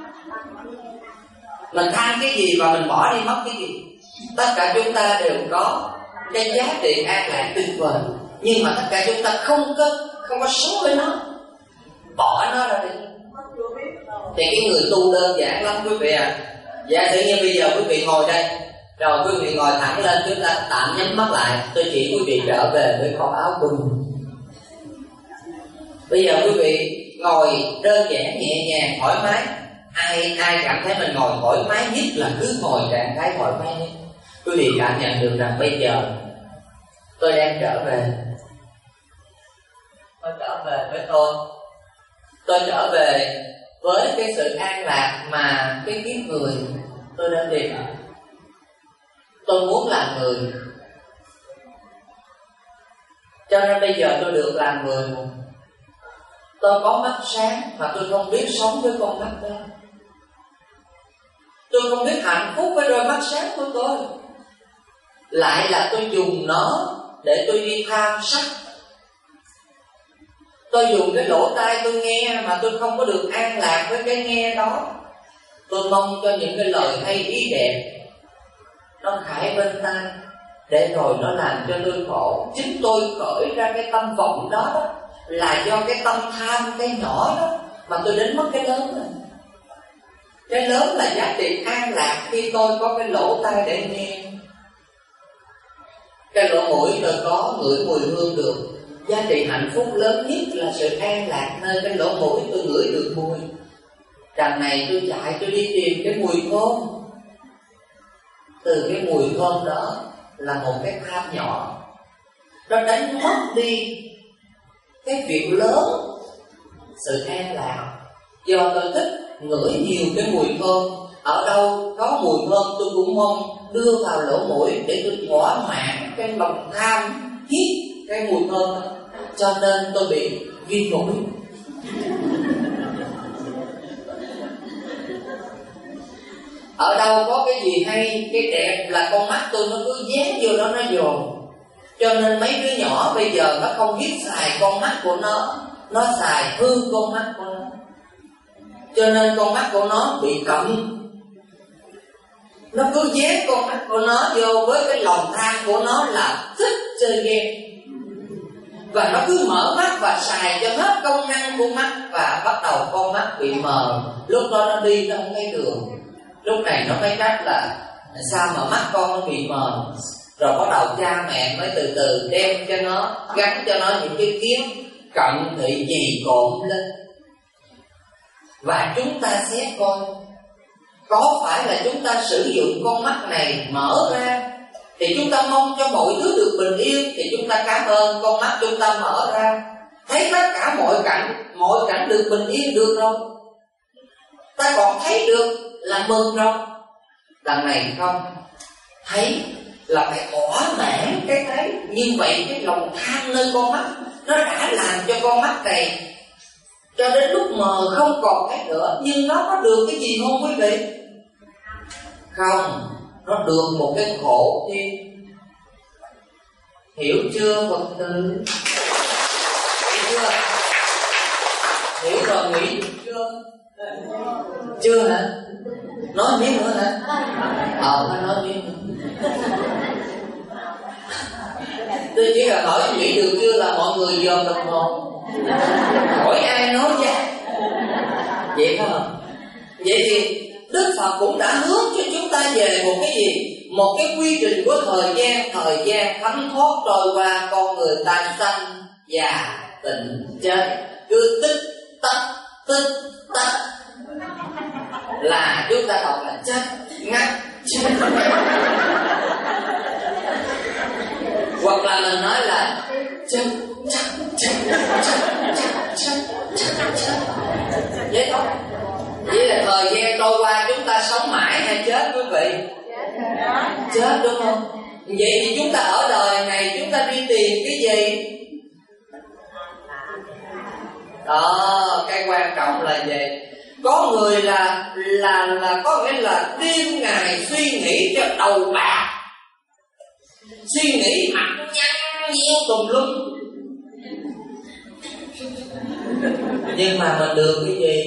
Mình tham cái gì và mình bỏ đi mất cái gì? Tất cả chúng ta đều có cái giá trị an lạc tuyệt vời, nhưng mà tất cả chúng ta không có không có sống với nó, bỏ nó ra đi. Thì cái người tu đơn giản lắm quý vị à. Giả sử như bây giờ quý vị ngồi đây, rồi quý vị ngồi thẳng lên, chúng ta tạm nhắm mắt lại. Tôi chỉ quý vị trở về với kho áo quần. Bây giờ quý vị ngồi đơn giản, nhẹ nhàng, thoải mái. Ai ai cảm thấy mình ngồi thoải mái nhất là cứ ngồi trạng thái thoải mái nhất. Quý vị cảm nhận được rằng bây giờ tôi đang trở về. Tôi trở về với tôi. Tôi trở về với cái sự an lạc mà cái kiếp người tôi đang tìm. Tôi muốn làm người, cho nên bây giờ tôi được làm người. Tôi có mắt sáng mà tôi không biết sống với con mắt đó. Tôi không biết hạnh phúc với đôi mắt sáng của tôi. Lại là tôi dùng nó để tôi đi tham sắc. Tôi dùng cái lỗ tai tôi nghe mà tôi không có được an lạc với cái nghe đó. Tôi mong cho những cái lời hay ý đẹp nó khải bên tai, để rồi nó làm cho tôi khổ. Chính tôi khởi ra cái tâm vọng đó, đó là do cái tâm tham cái nhỏ đó mà tôi đến mất cái lớn này. Cái lớn là giá trị an lạc khi tôi có cái lỗ tai để nghe. Cái lỗ mũi tôi có ngửi mùi hương được. Giá trị hạnh phúc lớn nhất là sự an lạc nơi cái lỗ mũi tôi ngửi được mùi. Đằng này tôi chạy tôi đi tìm cái mùi thơm. Từ cái mùi thơm đó là một cái tham nhỏ, nó đánh mất đi cái việc lớn, sự an lạc. Do tôi thích ngửi nhiều cái mùi thơm, ở đâu có mùi thơm tôi cũng mong đưa vào lỗ mũi để tôi thỏa mãn cái lòng tham hít cái mùi thơm đó. Cho nên tôi bị viêm mũi. Ở đâu có cái gì hay, cái đẹp là con mắt tôi nó cứ dán vô đó nó dồn. Cho nên mấy đứa nhỏ bây giờ nó không biết xài con mắt của nó, nó xài hư con mắt của nó. Cho nên con mắt của nó bị cận. Nó cứ dán con mắt của nó vô với cái lòng tham của nó là thích chơi game. Và nó cứ mở mắt và xài cho hết công năng của mắt. Và bắt đầu con mắt bị mờ. Lúc đó nó đi nó không thấy đường. Lúc này nó mới trách là sao mà mắt con nó bị mờ. Rồi bắt đầu cha mẹ mới từ từ đem cho nó, gắn cho nó những cái kiến cận thị gì cộm lên. Và chúng ta xét coi, có phải là chúng ta sử dụng con mắt này mở ra thì chúng ta mong cho mọi thứ được bình yên, thì chúng ta cảm ơn con mắt chúng ta mở ra, thấy tất cả mọi cảnh, mọi cảnh được bình yên được rồi, ta còn thấy được là mừng rồi. Đằng này không thấy là phải thỏa mãn cái thấy. Như vậy cái lòng tham nơi con mắt nó đã làm cho con mắt này cho đến lúc mờ không còn thấy nữa. Nhưng nó có được cái gì không quý vị? Không, nó được một cái khổ thêm. Hiểu chưa Phật tử? Hiểu chưa? Hiểu rồi nghĩ được chưa? Chưa hả? Nói miếng nữa hả? Ờ, phải nói miếng nữa. Tôi chỉ là hỏi nghĩ được chưa là mọi người dòm đồng hồ. Hỏi ai nói ra. Vậy phải không? Vậy thì Đức Phật cũng đã hướng cho chúng chúng ta về một cái gì? Một cái quy trình của thời gian. Thời gian thấm thoát trôi qua, con người ta sanh già tịnh chết, cứ tích tắc tích tắc, là chúng ta đọc là chết ngắt chết. Hoặc là mình nói là chết chết chết chết chết chết chết. Vậy thôi. Vậy là thời gian trôi qua chúng ta sống mãi hay chết quý vị? Chết đúng không? Vậy thì chúng ta ở đời này chúng ta đi tìm cái gì? Đó, cái quan trọng là gì? Có người là là là có nghĩa là đêm ngày suy nghĩ cho đầu bạc, suy nghĩ mặt nhăn nheo tùm lum. Nhưng mà mình được cái gì?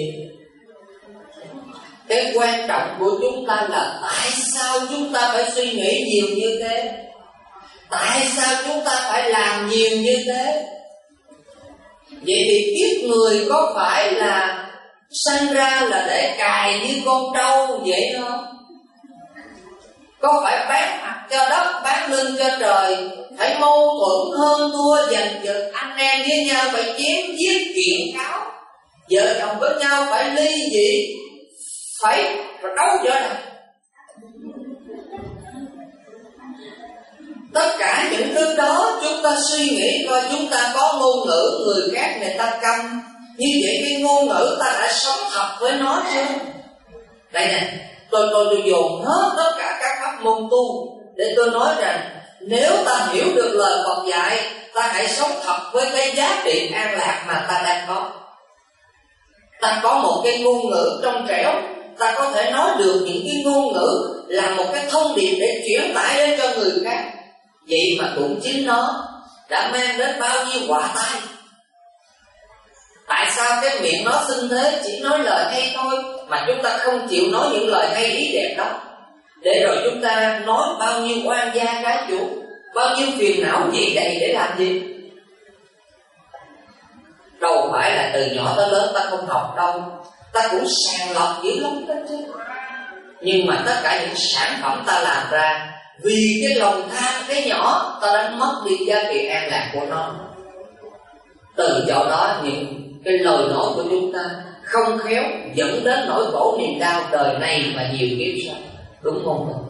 Cái quan trọng của chúng ta là tại sao chúng ta phải suy nghĩ nhiều như thế? Tại sao chúng ta phải làm nhiều như thế? Vậy thì kiếp người có phải là sanh ra là để cài như con trâu vậy không? Có phải bán mặt cho đất, bán lưng cho trời, phải mâu thuẫn hơn thua giành giật, anh em với nhau phải chém giết kiện cáo, vợ chồng với nhau phải ly dị, phải phải đấu võ này. Tất cả những thứ đó chúng ta suy nghĩ coi, chúng ta có ngôn ngữ, người khác người ta câm, như vậy cái ngôn ngữ ta đã sống thật với nó chưa? Đây nè, tôi tôi tôi dồn hết tất cả các pháp môn tu để tôi nói rằng nếu ta hiểu được lời Phật dạy, ta hãy sống thật với cái giá trị an lạc mà ta đang có. Ta có một cái ngôn ngữ trong trẻo, ta có thể nói được những cái ngôn ngữ là một cái thông điệp để chuyển tải đến cho người khác. Vậy mà cũng chính nó đã mang đến bao nhiêu quả tai. Tại sao cái miệng nó xưng thế, chỉ nói lời hay thôi, mà chúng ta không chịu nói những lời hay ý đẹp đó, để rồi chúng ta nói bao nhiêu oan gia trái chủ, bao nhiêu phiền não vậy đầy để làm gì? Đâu phải là từ nhỏ tới lớn ta không học đâu, ta cũng sàng lọc dữ lắm đó chứ. Nhưng mà tất cả những sản phẩm ta làm ra, vì cái lòng tham cái nhỏ, ta đã mất đi giá trị an lạc của nó. Từ chỗ đó những cái lời nói của chúng ta không khéo dẫn đến nỗi khổ niềm đau đời này và nhiều kiếp sau, đúng không?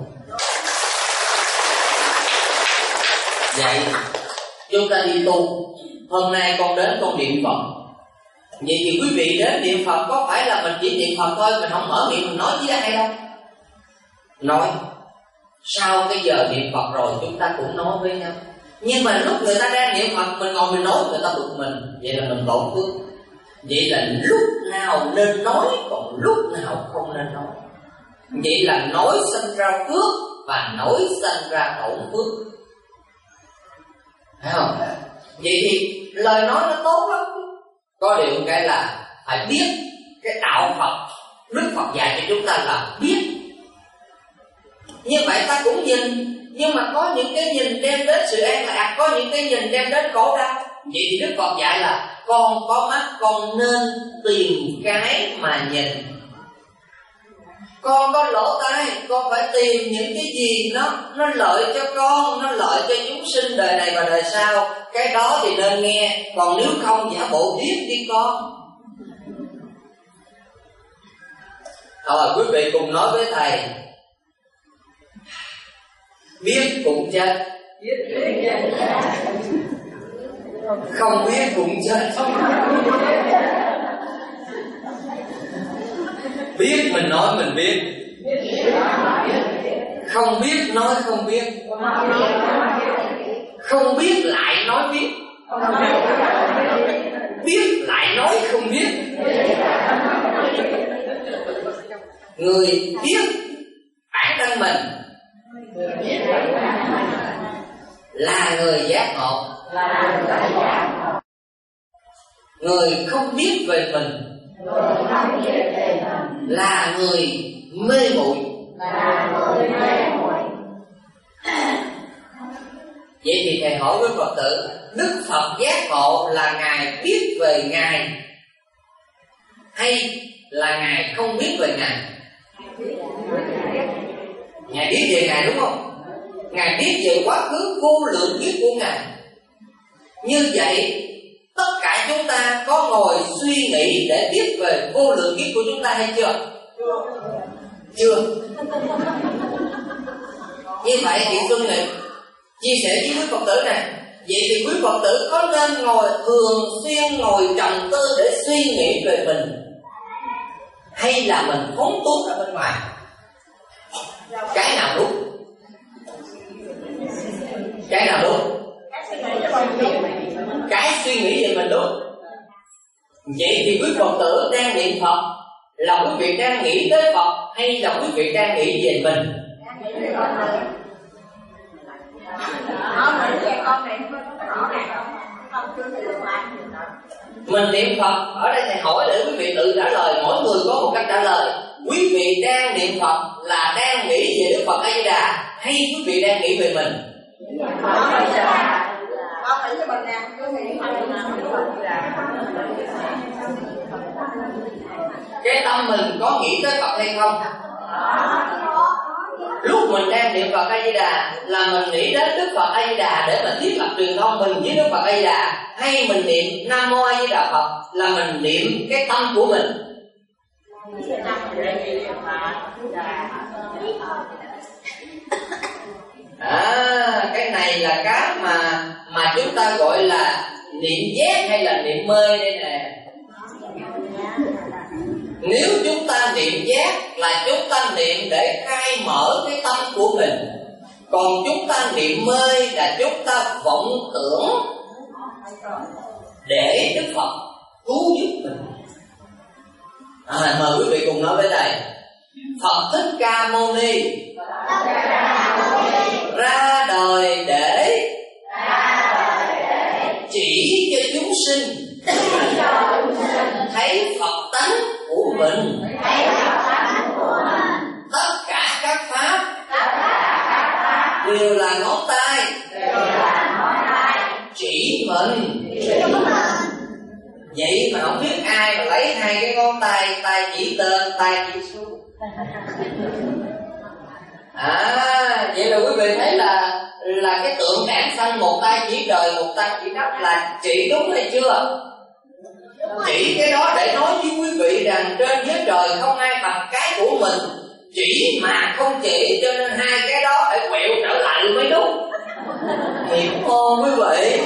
Vậy chúng ta đi tu. Hôm nay con đến con niệm Phật. Vậy thì quý vị đến niệm Phật có phải là mình chỉ niệm Phật thôi, mình không mở miệng mình nói gì đó hay đâu? Nói. Sau cái giờ niệm Phật rồi chúng ta cũng nói với nhau. Nhưng mà lúc người ta đang niệm Phật, mình ngồi mình nói, người ta bực mình, vậy là mình tổn phước. Vậy là lúc nào nên nói, còn lúc nào không nên nói. Vậy là nói sinh ra phước và nói sinh ra tổn phước. Thấy không? Vậy thì lời nói nó tốt lắm. Có điều cái là phải biết cái đạo Phật, Đức Phật dạy cho chúng ta là biết. Như vậy ta cũng nhìn, nhưng mà có những cái nhìn đem đến sự an lạc, có những cái nhìn đem đến khổ đau. Vậy thì Đức Phật dạy là con có mắt con nên tìm cái mà nhìn. Con có lỗ tai, con phải tìm những cái gì nó nó lợi cho con, nó lợi cho chúng sinh đời này và đời sau. Cái đó thì nên nghe, còn nếu không giả bộ điếc đi con. Rồi quý vị cùng nói với thầy. Biết cũng chết, không biết cũng chết. Biết mình nói mình biết, không biết nói không biết, không biết lại nói biết, biết lại nói không biết. Người biết bản thân mình là người giác ngộ. Người không biết về mình là người mê muội. Vậy thì thầy hỏi với Phật tử, Đức Phật giác ngộ là Ngài biết về Ngài hay là Ngài không biết về Ngài? Ngài biết về Ngài đúng không? Ngài biết về quá khứ vô lượng kiếp của Ngài. Như vậy tất cả chúng ta có ngồi suy nghĩ để biết về vô lượng kiếp của chúng ta hay chưa? Chưa. Như vậy thì Xuân Nghị chia sẻ với quý Phật tử này, vậy thì quý Phật tử có nên ngồi thường xuyên ngồi trầm tư để suy nghĩ về mình, hay là mình phóng túng ở bên ngoài? Cái nào đúng? Cái nào đúng? Cái suy nghĩ về mình đúng. Vậy thì quý Phật tử đang niệm Phật là quý vị đang nghĩ tới Phật hay là quý vị đang nghĩ về mình? Mình niệm Phật ở đây thầy hỏi để quý vị tự trả lời, mỗi người có một cách trả lời. Quý vị đang niệm Phật là đang nghĩ về Đức Phật A Di Đà hay quý vị đang nghĩ về mình? Cái tâm mình có nghĩ tới Phật hay không? Lúc mình đang niệm Phật A Di Đà là mình nghĩ đến Đức Phật A Di Đà để mình thiết lập truyền thông mình với Đức Phật A Di Đà, hay mình niệm Nam Mô A Di Đà Phật là mình niệm cái tâm của mình? À, cái này là cái mà mà chúng ta gọi là niệm giác hay là niệm mê đây nè. Nếu chúng ta niệm giác là chúng ta niệm để khai mở cái tâm của mình, còn chúng ta niệm mê là chúng ta vọng tưởng để Đức Phật cứu giúp mình. À, mời quý vị cùng nói với thầy. Phật Thích Ca Mâu Ni ra đời để chỉ cho chúng sinh thấy Phật tánh của mình. Tất cả các pháp đều là ngón tay chỉ mình. Vậy mà không biết ai mà lấy hai cái ngón tay, tay chỉ tên, tay chỉ xuống. À, vậy là quý vị thấy là là cái tượng Đản Sanh một tay chỉ trời, một tay chỉ đất là chỉ đúng hay chưa? Chỉ cái đó để nói với quý vị rằng trên dưới trời không ai bằng cái của mình. Chỉ mà không chỉ, cho nên hai cái đó phải quẹo trở lại mới đúng. Thiệt ô quý vị.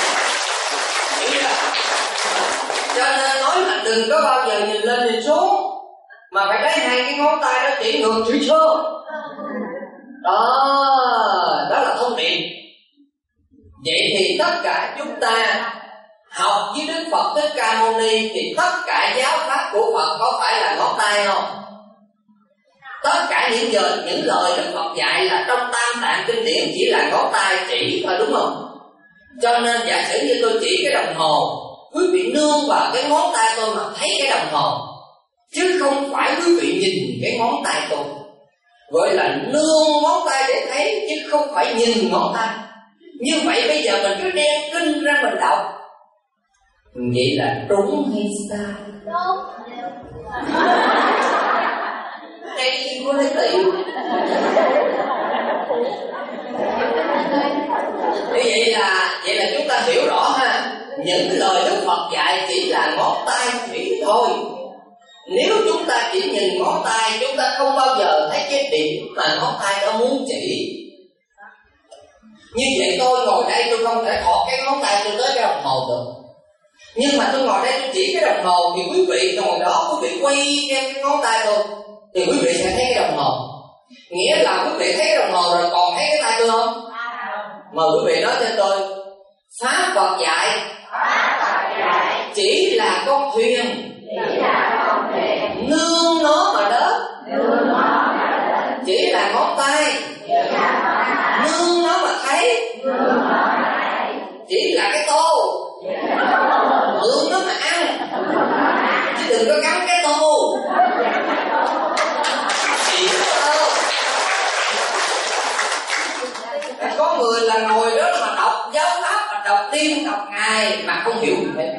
Cho nên nói là đừng có bao giờ nhìn lên nhìn xuống, mà phải thấy hai cái ngón tay đó chỉ ngược chỉ xuống. Đó, đó là thông điệp. Vậy thì tất cả chúng ta học với Đức Phật Thích Ca Mâu Ni thì tất cả giáo pháp của Phật có phải là ngón tay không? Tất cả những giờ những lời Đức Phật dạy là trong Tam Tạng kinh điển chỉ là ngón tay chỉ thôi, đúng không? Cho nên giả sử như tôi chỉ cái đồng hồ, quý vị nương vào cái ngón tay tôi mà thấy cái đồng hồ, chứ không phải quý vị nhìn cái ngón tay tôi. Gọi là nương ngón tay để thấy chứ không phải nhìn ngón tay. Như vậy bây giờ mình cứ đem kinh ra mình đọc, vậy là đúng hay sai? Đúng. Đây có lấy tiền. Như vậy là vậy là chúng ta hiểu rõ ha, những lời Đức Phật dạy chỉ là ngón tay chỉ thôi. Nếu chúng ta chỉ nhìn ngón tay, chúng ta không bao giờ thấy cái điểm mà ngón tay đó muốn chỉ. Như vậy tôi ngồi đây tôi không thể thọt cái ngón tay tôi tới cái đồng hồ được. Nhưng mà tôi ngồi đây tôi chỉ cái đồng hồ thì quý vị ngồi đó, quý vị quay cái ngón tay tôi thì quý vị sẽ thấy cái đồng hồ. Nghĩa là quý vị thấy cái đồng hồ rồi còn thấy cái tay tôi không? Mời quý vị nói cho tôi. Pháp Phật dạy chỉ là con thuyền, nương nó mà đó, chỉ là ngón tay, nương nó mà thấy, chỉ là cái tô, nương nó mà ăn, chứ đừng có cắn cái tô. Chỉ đâu. Có người là ngồi đó mà đọc giáo pháp, mà đọc đêm đọc ngày mà không hiểu gì hết.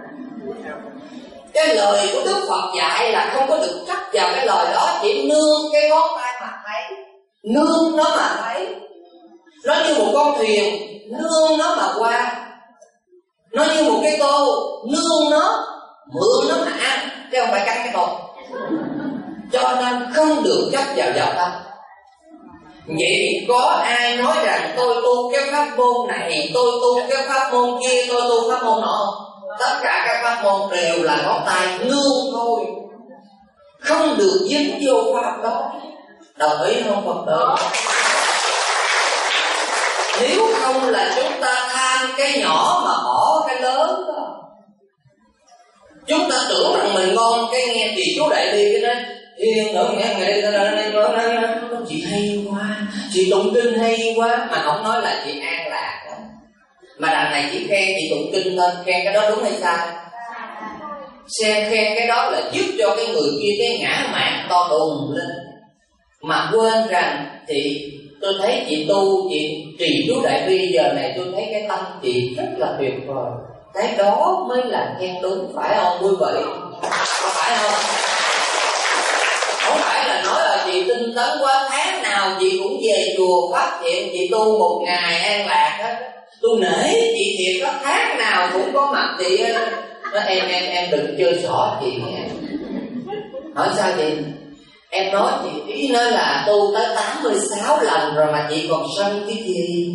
Cái lời của Đức Phật dạy là không có được chấp vào cái lời đó, chỉ nương cái ngón tay mà thấy. nương nó mà thấy. Nó như một con thuyền, nương nó mà qua. Nó như một cái tô, nương nó, mượn nó mà ăn, chứ không phải cắt cái tô. Cho nên không được chấp vào vào tâm. Vậy có ai nói rằng tôi tu cái pháp môn này, tôi tu cái pháp môn kia, tôi tu pháp môn nọ? Tất cả các pháp môn đều là ngón tay nương thôi, không được dính vô pháp đó. Đồng ý không Phật tử? Nếu không là chúng ta tham cái nhỏ mà bỏ cái lớn đó. Chúng ta tưởng rằng mình ngon, cái nghe chị chú Đại Bi cái đó Thiên nữa nghe nghe nó chị hay quá, chị tụng kinh hay quá, mà không nói là chị an lạc đó. Mà đằng này chỉ khen chị tụng kinh thôi, khen cái đó đúng hay sai? Xem khen cái đó là giúp cho cái người kia cái ngã mạn to đùng lên, mà quên rằng chị, tôi thấy chị tu, chị trì chú Đại Bi giờ này tôi thấy cái tâm chị rất là tuyệt vời. Cái đó mới là khen đúng, phải không quý vị? Có phải không? Không phải là nói là chị tinh tấn quá, tháng nào chị cũng về chùa phát hiện chị tu một ngày an lạc hết. Tôi nể chị thiệt đó, tháng nào cũng có mặt chị. Nó em em em đừng chơi xỏ chị nghe. Hỏi sao chị? Em nói chị, ý nói là tu tới tám mươi sáu lần rồi mà chị còn sân cái gì?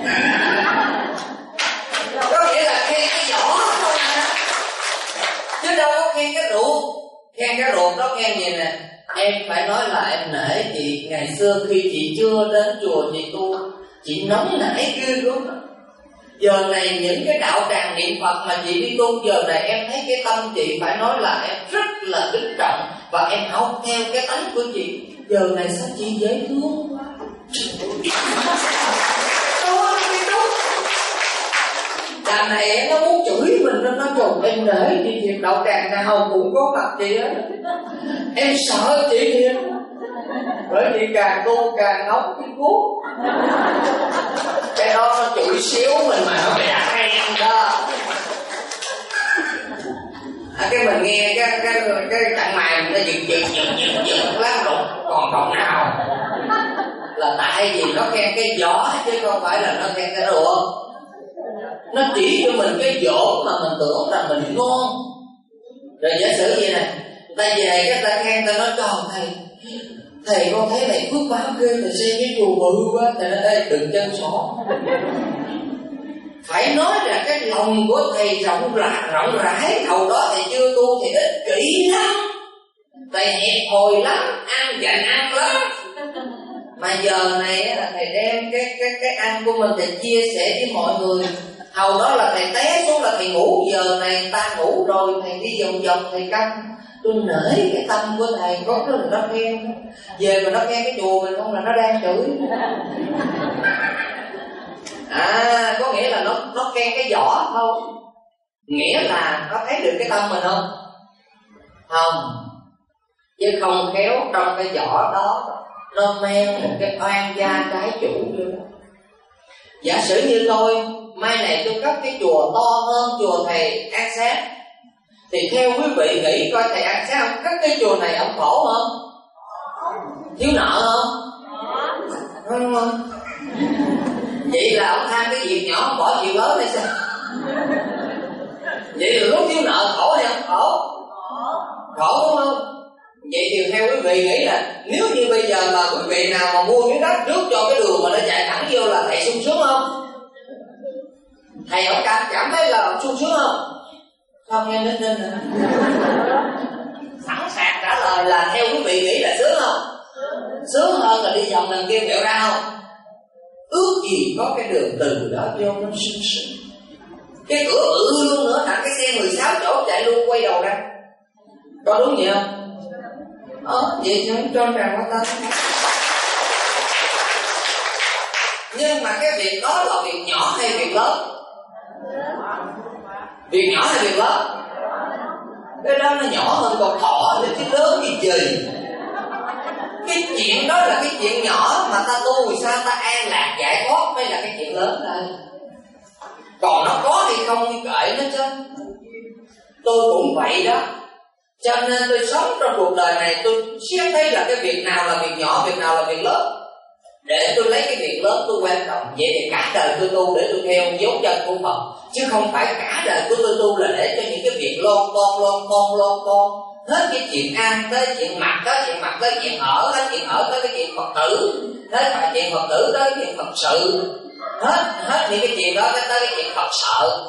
Có nghĩa là khen cái vỏ thôi mà, chứ đâu có khen cái ruột. Khen cái ruột đó khen gì nè. Em phải nói là em nể chị. Ngày xưa khi chị chưa đến chùa chị tu, chị nóng nảy ghê lắm. Giờ này những cái đạo tràng niệm Phật mà chị đi tu, giờ này em thấy cái tâm chị phải nói là em rất là kính trọng, và em học theo cái tánh của chị. Giờ này sao chị dễ thương quá. Đằng này nó muốn chửi mình, nó nói chồng em nể chị thiệt, đạo tràng nào cũng có mặt chị hết. Em sợ chị thiệt, bởi vì càng tu càng nóng cái cuốc. Cái đó nó chửi xíu mình mà nó bẻ hay ăn đó. À, cái mình nghe cái cái cái cặn mày nó giật giật giật giật giật lắm rồi còn còn nào, là tại vì nó khen cái vỏ chứ không phải là nó khen cái ruột. Nó chỉ cho mình cái vỏ mà mình tưởng rằng mình ngon. Rồi giả sử vậy nè, ta về cái ta khen, ta nói cho thầy, thầy con thấy này phước báo ghê, thầy xem cái chùa bự quá. Thầy nói ê đừng chân sỏ. Phải nói là cái lòng của thầy rộng rãi, rộng rãi. Hầu đó thầy chưa tu, thầy ích kỷ lắm, thầy hẹp hòi lắm, ăn dành ăn lắm. Mà giờ này là thầy đem cái cái cái ăn của mình thầy chia sẻ với mọi người. Hầu đó là thầy té xuống là thầy ngủ, giờ này ta ngủ rồi thầy đi vòng vòng thầy canh. Tôi nể cái tâm của thầy, có cái mình nó khen. Về mà nó khen cái chùa mình không là nó đang chửi. À, có nghĩa là nó nó khen cái vỏ thôi. Nghĩa là nó thấy được cái tâm mình không? Không. Chứ không khéo trong cái vỏ đó nó men một cái oan gia trái chủ vô đó. Giả sử như tôi mai này tôi cấp cái chùa to hơn chùa thầy An Sáng, thì theo quý vị nghĩ coi thầy An Sáng ông cất cái chùa này ông khổ không? Thiếu nợ không? Không không? Vậy là ông tham cái việc nhỏ ông bỏ chuyện lớn hay sao? Vậy là lúc thiếu nợ khổ hay không khổ? Khổ đúng không? Vậy thì theo quý vị nghĩ là nếu như bây giờ mà quý vị nào mà mua miếng đất trước cho cái đường mà nó chạy thẳng vô là thầy sung sướng không? Thầy ông cảm, cảm thấy là ông sung sướng không? Không nghe đến nên hả? Sẵn sàng trả lời là theo quý vị nghĩ là sướng không? Sướng hơn là đi vòng đằng kia kẹo ra không? Ước gì có cái đường từ đó vô nó sung sướng. Cái cửa ự luôn nữa, thằng cái xe mười sáu chỗ chạy luôn quay đầu ra. Có đúng vậy không? Ờ, vậy chứ không cho rằng quá ta. Nhưng mà cái việc đó là việc nhỏ hay việc lớn? Việc nhỏ hay việc lớn? Cái đó nó nhỏ hơn con thỏ thì chứ lớn gì gì. Cái chuyện đó là cái chuyện nhỏ mà ta tu vì sao ta an lạc giải thoát mới là cái chuyện lớn đây. Còn nó có hay không thì kệ nó chứ. Tôi cũng vậy đó. Cho nên tôi sống trong cuộc đời này tôi xét thấy là cái việc nào là việc nhỏ, việc nào là việc lớn. để tôi lấy cái việc lớn tôi quan trọng. Vậy thì cả đời tôi tu để tôi theo dấu chân của Phật, chứ không phải cả đời của tôi tu là để cho những cái việc lon ton lon ton lon ton. Hết cái chuyện ăn tới chuyện mặc, tới chuyện mặc tới chuyện ở, tới chuyện ở tới cái chuyện Phật tử, tới phải chuyện Phật tử tới chuyện Phật sự, hết hết những cái chuyện đó tới cái chuyện Phật sợ.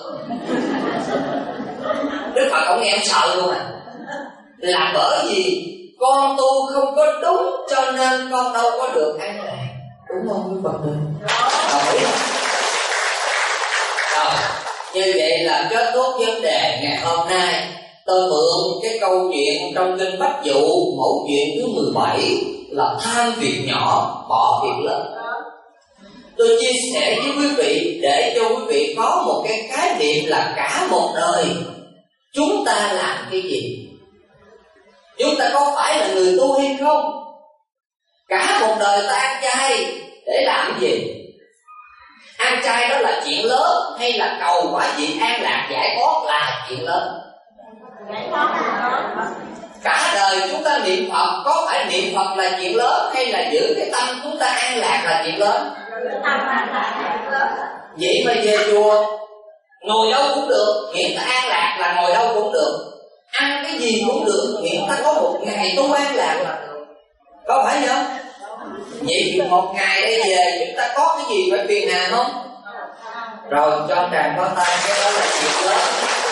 Đức Phật không nghe em sợ luôn à. Là bởi vì con tu không có đúng cho nên con đâu có được an lạc, đúng không quý Phật tử? Đồng ý không? Rồi, như vậy là kết thúc vấn đề ngày hôm nay. Tôi mượn cái câu chuyện trong kinh Bách Dụ, mẫu chuyện thứ mười bảy là tham việc nhỏ bỏ việc lớn. Tôi chia sẻ với quý vị để cho quý vị có một cái khái niệm là cả một đời chúng ta làm cái gì, chúng ta có phải là người tu hay không. Cả một đời ta ăn chay để làm cái gì? Ăn chay đó là chuyện lớn hay là cầu quả vị an lạc giải thoát là chuyện lớn? Cả đời chúng ta niệm Phật có phải niệm Phật là chuyện lớn hay là giữ cái tâm chúng ta an lạc là chuyện lớn? Vậy mà về chùa ngồi đâu cũng được, miễn ta an lạc là ngồi đâu cũng được, ăn cái gì cũng được, miễn ta có một ngày tu an lạc là được, có phải không? Vậy thì một ngày đây về chúng ta có cái gì phải phiền hà không? Rồi cho tràng có tay, cái đó là chuyện lớn.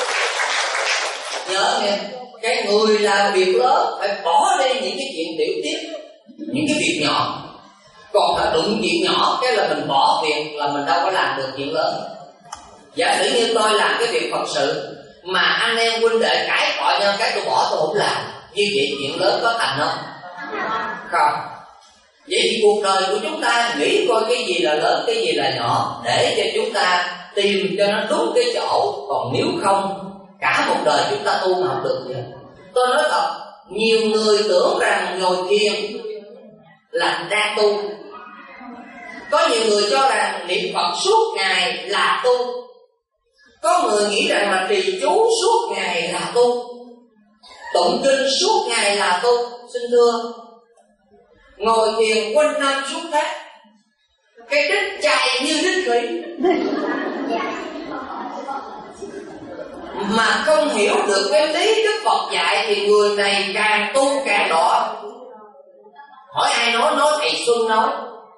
Nhớ nghe, cái người làm việc lớn phải bỏ đi những cái chuyện tiểu tiết, những cái việc nhỏ. Còn là đụng chuyện nhỏ cái là mình bỏ việc là mình đâu có làm được chuyện lớn. Giả sử như tôi làm cái việc Phật sự mà anh em huynh đệ cãi cọ nhau cái tôi bỏ tôi không làm, như vậy chuyện lớn có thành không? Không. Vậy thì cuộc đời của chúng ta nghĩ coi cái gì là lớn, cái gì là nhỏ, để cho chúng ta tìm cho nó đúng cái chỗ. Còn nếu không, cả một đời chúng ta tu mà không được gì. Tôi nói thật, nhiều người tưởng rằng ngồi thiền là đang tu. Có nhiều người cho rằng niệm Phật suốt ngày là tu. Có người nghĩ rằng là trì chú suốt ngày là tu, tụng kinh suốt ngày là tu. Xin thưa, ngồi thiền quanh năm suốt tháng, cái đích chạy như đích thủy, mà không hiểu được cái lý Đức Phật dạy thì người này càng tu càng đọa. Hỏi ai nói? Nói thầy Xuân nói.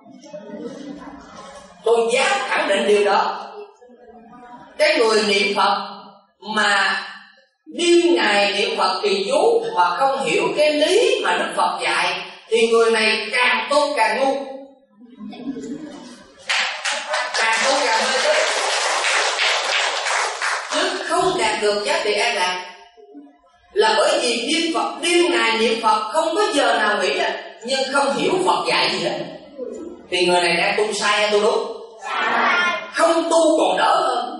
Tôi dám khẳng định điều đó. Cái người niệm Phật mà đêm ngày niệm Phật trì chú mà không hiểu cái lý mà Đức Phật dạy thì người này càng tu càng ngu, càng tu càng mê tín, chứ không đạt được giá trị an lạc. Là bởi vì niệm Phật đêm ngày niệm Phật không có giờ nào nghĩ đó, nhưng không hiểu Phật dạy gì hết, thì người này đang tu sai hay tu đúng? Không tu còn đỡ hơn.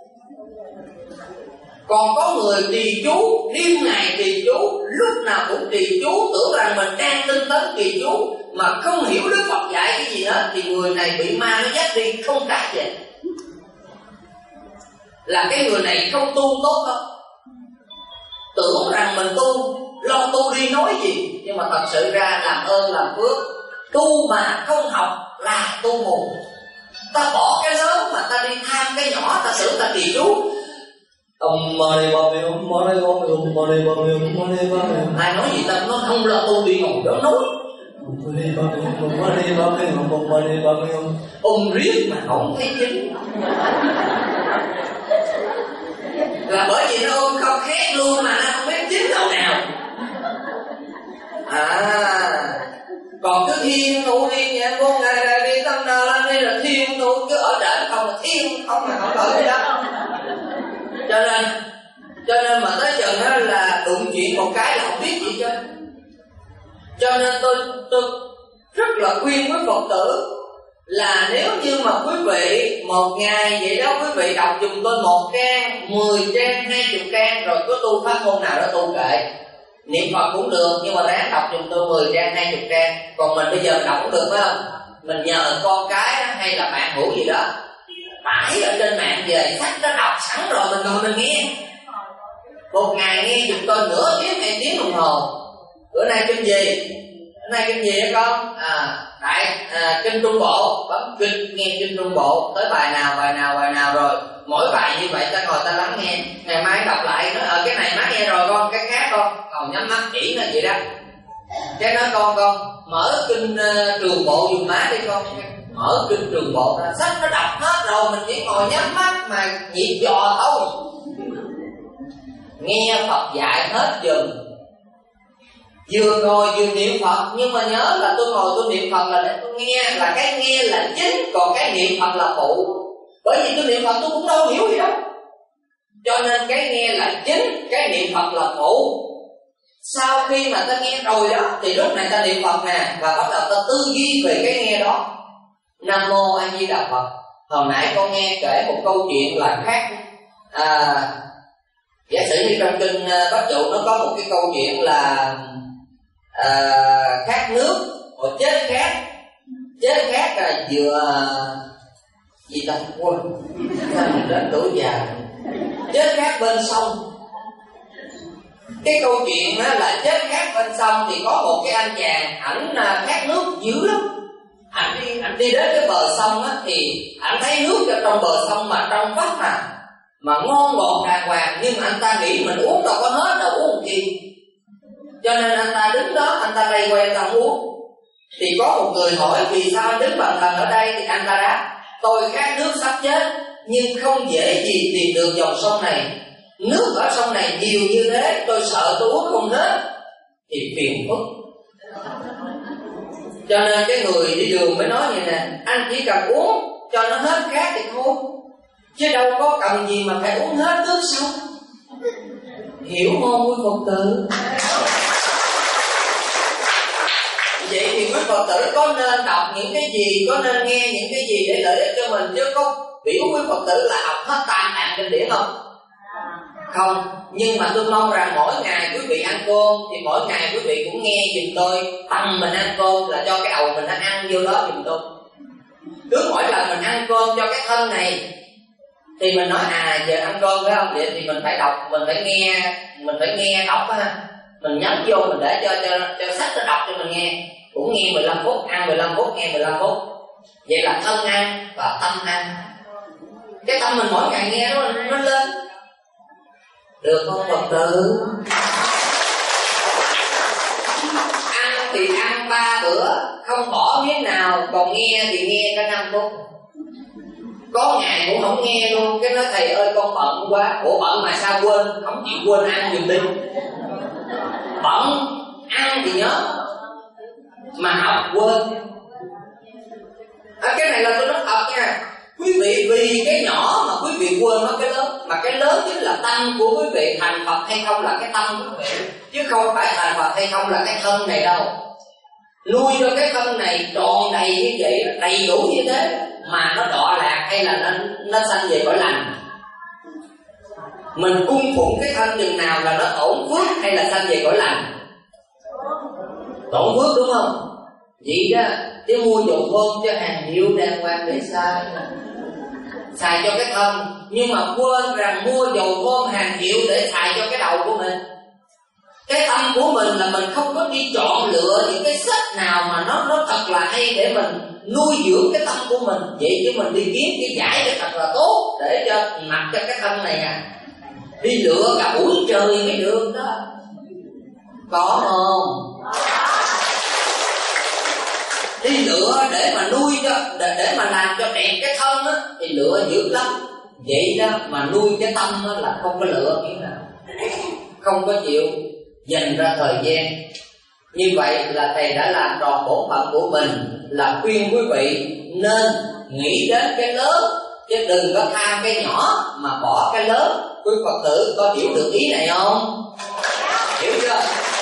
Còn có người trì chú, đêm ngày trì chú, lúc nào cũng trì chú, tưởng rằng mình đang tinh tấn trì chú mà không hiểu Đức Phật dạy cái gì hết, thì người này bị ma nó dắt đi không trả về. Là cái người này không tu tốt không? Tưởng rằng mình tu, lo tu đi nói gì, nhưng mà thật sự ra làm ơn làm phước. Tu mà không học là tu mù. Ta bỏ cái lớn mà ta đi tham cái nhỏ, ta tưởng ta trì chú. Ông mời bao nhiêu, mời bao nhiêu, mời bao nhiêu, mời bao nhiêu. Ai nói gì ta nó không lo tu đi ngồi đó nói. Mời bao nhiêu, mời bao nhiêu, mời bao nhiêu. Ông riết mà không thấy chính. Là bởi vì nó ôm không khét luôn mà nó không biết chính đầu nào. À, còn cứ thiên tu thiên nhẹ vô ngày ngày đi tâm đà lên đây là thiên tu, cứ ở đỉnh không là thiên không mà không ở đây đó. Cho nên cho nên mà tới chừng đó là đụng chuyện một cái là không biết gì chứ. Cho nên tôi tôi rất là khuyên với Phật tử là nếu như mà quý vị một ngày vậy đó, quý vị đọc dùm tôi một trang, mười trang, hai chục trang, rồi có tu pháp môn nào đó tu kệ. Niệm Phật cũng được, nhưng mà ráng đọc dùm tôi mười trang, hai chục trang. Còn mình bây giờ đọc cũng được phải không? Mình nhờ con cái đó, hay là bạn hữu gì đó tải ở trên mạng về, sách nó đọc sẵn rồi, mình ngồi mình nghe. Một ngày nghe dùm tôi nửa tiếng, hai tiếng đồng hồ. Bữa nay kinh gì? Bữa nay kinh gì hả con? À, đại à, kinh Trung Bộ, bấm kinh nghe kinh Trung Bộ tới bài nào bài nào bài nào rồi mỗi bài như vậy ta ngồi ta lắng nghe, ngày mai đọc lại nói ở cái này má nghe rồi con, cái khác con còn nhắm mắt chỉ nó vậy đó. Cái nói con con mở kinh uh, Trường Bộ dùng má đi con, mở kinh Trường Bộ ra sách nó đọc hết rồi, mình chỉ ngồi nhắm mắt mà nhịp dò thôi. Nghe Phật dạy hết dùm, vừa ngồi vừa niệm Phật, nhưng mà nhớ là tôi ngồi tôi niệm Phật là để tôi nghe, là cái nghe là chính, còn cái niệm Phật là phụ. Bởi vì tôi niệm Phật tôi cũng đâu hiểu gì đâu, cho nên cái nghe là chính, cái niệm Phật là phụ. Sau khi mà ta nghe rồi đó thì lúc này ta niệm Phật nè, và bắt đầu ta tư duy về cái nghe đó. Nam Mô A Di Đà Phật. Hồi nãy con nghe kể một câu chuyện là khác à, giả sử như trong kinh uh, Bách Dụ nó có một cái câu chuyện là à, khát nước, một chết khát, chết khát là vừa gì ta quên, đến tuổi già, chết khát bên sông. Cái câu chuyện đó là chết khát bên sông thì có một cái anh chàng, ảnh khát nước dữ lắm. Ảnh đi, ảnh đi đến cái bờ sông á, thì ảnh thấy nước ở trong bờ sông mà trong vắt mà mà ngon ngọt đàng hoàng, nhưng mà anh ta nghĩ mình uống đâu có hết đâu, uống chi. Cho nên anh ta đứng đó, anh ta lây quen ta uống. Thì có một người hỏi vì sao anh đứng bằng thần ở đây, thì anh ta đáp tôi khát nước sắp chết nhưng không dễ gì tìm được dòng sông này. Nước ở sông này nhiều như thế, tôi sợ tôi uống không hết thì phiền phức. Cho nên cái người đi đường mới nói như nè, anh chỉ cần uống cho nó hết khát thì thôi, chứ đâu có cần gì mà phải uống hết nước sông. Hiểu không quý Phật tử? Vậy thì quý Phật tử có nên đọc những cái gì, có nên nghe những cái gì để lợi ích cho mình, chứ có biểu quý Phật tử là học hết tam tạng kinh điển không? Không. Nhưng mà tôi mong rằng mỗi ngày quý vị ăn cơm thì mỗi ngày quý vị cũng nghe giùm tôi, tâm mình ăn cơm là cho cái đầu mình nó ăn vô đó giùm tôi. Cứ mỗi lần mình ăn cơm cho cái thân này thì mình nói à giờ ăn cơm phải không, vậy thì mình phải đọc, mình phải nghe, mình phải nghe đọc á, mình nhấn vô mình để cho cho cho sách nó đọc cho mình nghe. Cũng nghe mười lăm phút, ăn mười lăm phút, nghe mười lăm phút. Vậy là thân ăn và tâm ăn. Cái tâm mình mỗi ngày nghe nó nó lên. Được không Phật tử? Ăn thì ăn ba bữa, không bỏ miếng nào, còn nghe thì nghe cả năm phút. Có ngày cũng không nghe luôn, cái nói thầy ơi con bận quá. Ủa bận mà sao quên, không chịu quên ăn giùm đi. Bận, ăn thì nhớ, mà học quên. À, cái này là tôi nói thật nha. Quý vị vì cái nhỏ mà quý vị quên mất cái lớn. Mà cái lớn chính là tâm của quý vị, thành Phật hay không là cái tâm của quý vị, chứ không phải thành Phật hay không là cái thân này đâu. Nuôi cho cái thân này tròn đầy như vậy, đầy đủ như thế, mà nó đọa lạc hay là nó, nó sanh về cõi lành. Mình cung phụng cái thân chừng nào là nó tổn phước hay là sanh về cõi lành? Tổn phước đúng không? Vậy đó, chứ mua dầu thơm cho hàng hiệu đàng hoàng để xài, xài cho cái thân, nhưng mà quên rằng mua dầu thơm hàng hiệu để xài cho cái đầu của mình. Cái tâm của mình là mình không có đi chọn lựa những cái sách nào mà nó nó thật là hay để mình nuôi dưỡng cái tâm của mình. Vậy chứ mình đi kiếm cái giải để thật là tốt để cho mặc cho cái thân này à, đi lựa cả buổi trời mới được đó. Có không? Đi lựa để mà nuôi cho, để, để mà làm cho đẹp cái thân á, thì lựa dữ lắm. Vậy đó mà nuôi cái tâm á, là không có lựa nghĩa nào, không có chịu dành ra thời gian. Như vậy là thầy đã làm tròn bổn phận của mình, là khuyên quý vị nên nghĩ đến cái lớn, chứ đừng có tham cái nhỏ mà bỏ cái lớn. Quý Phật tử có hiểu được ý này không? Hiểu chưa?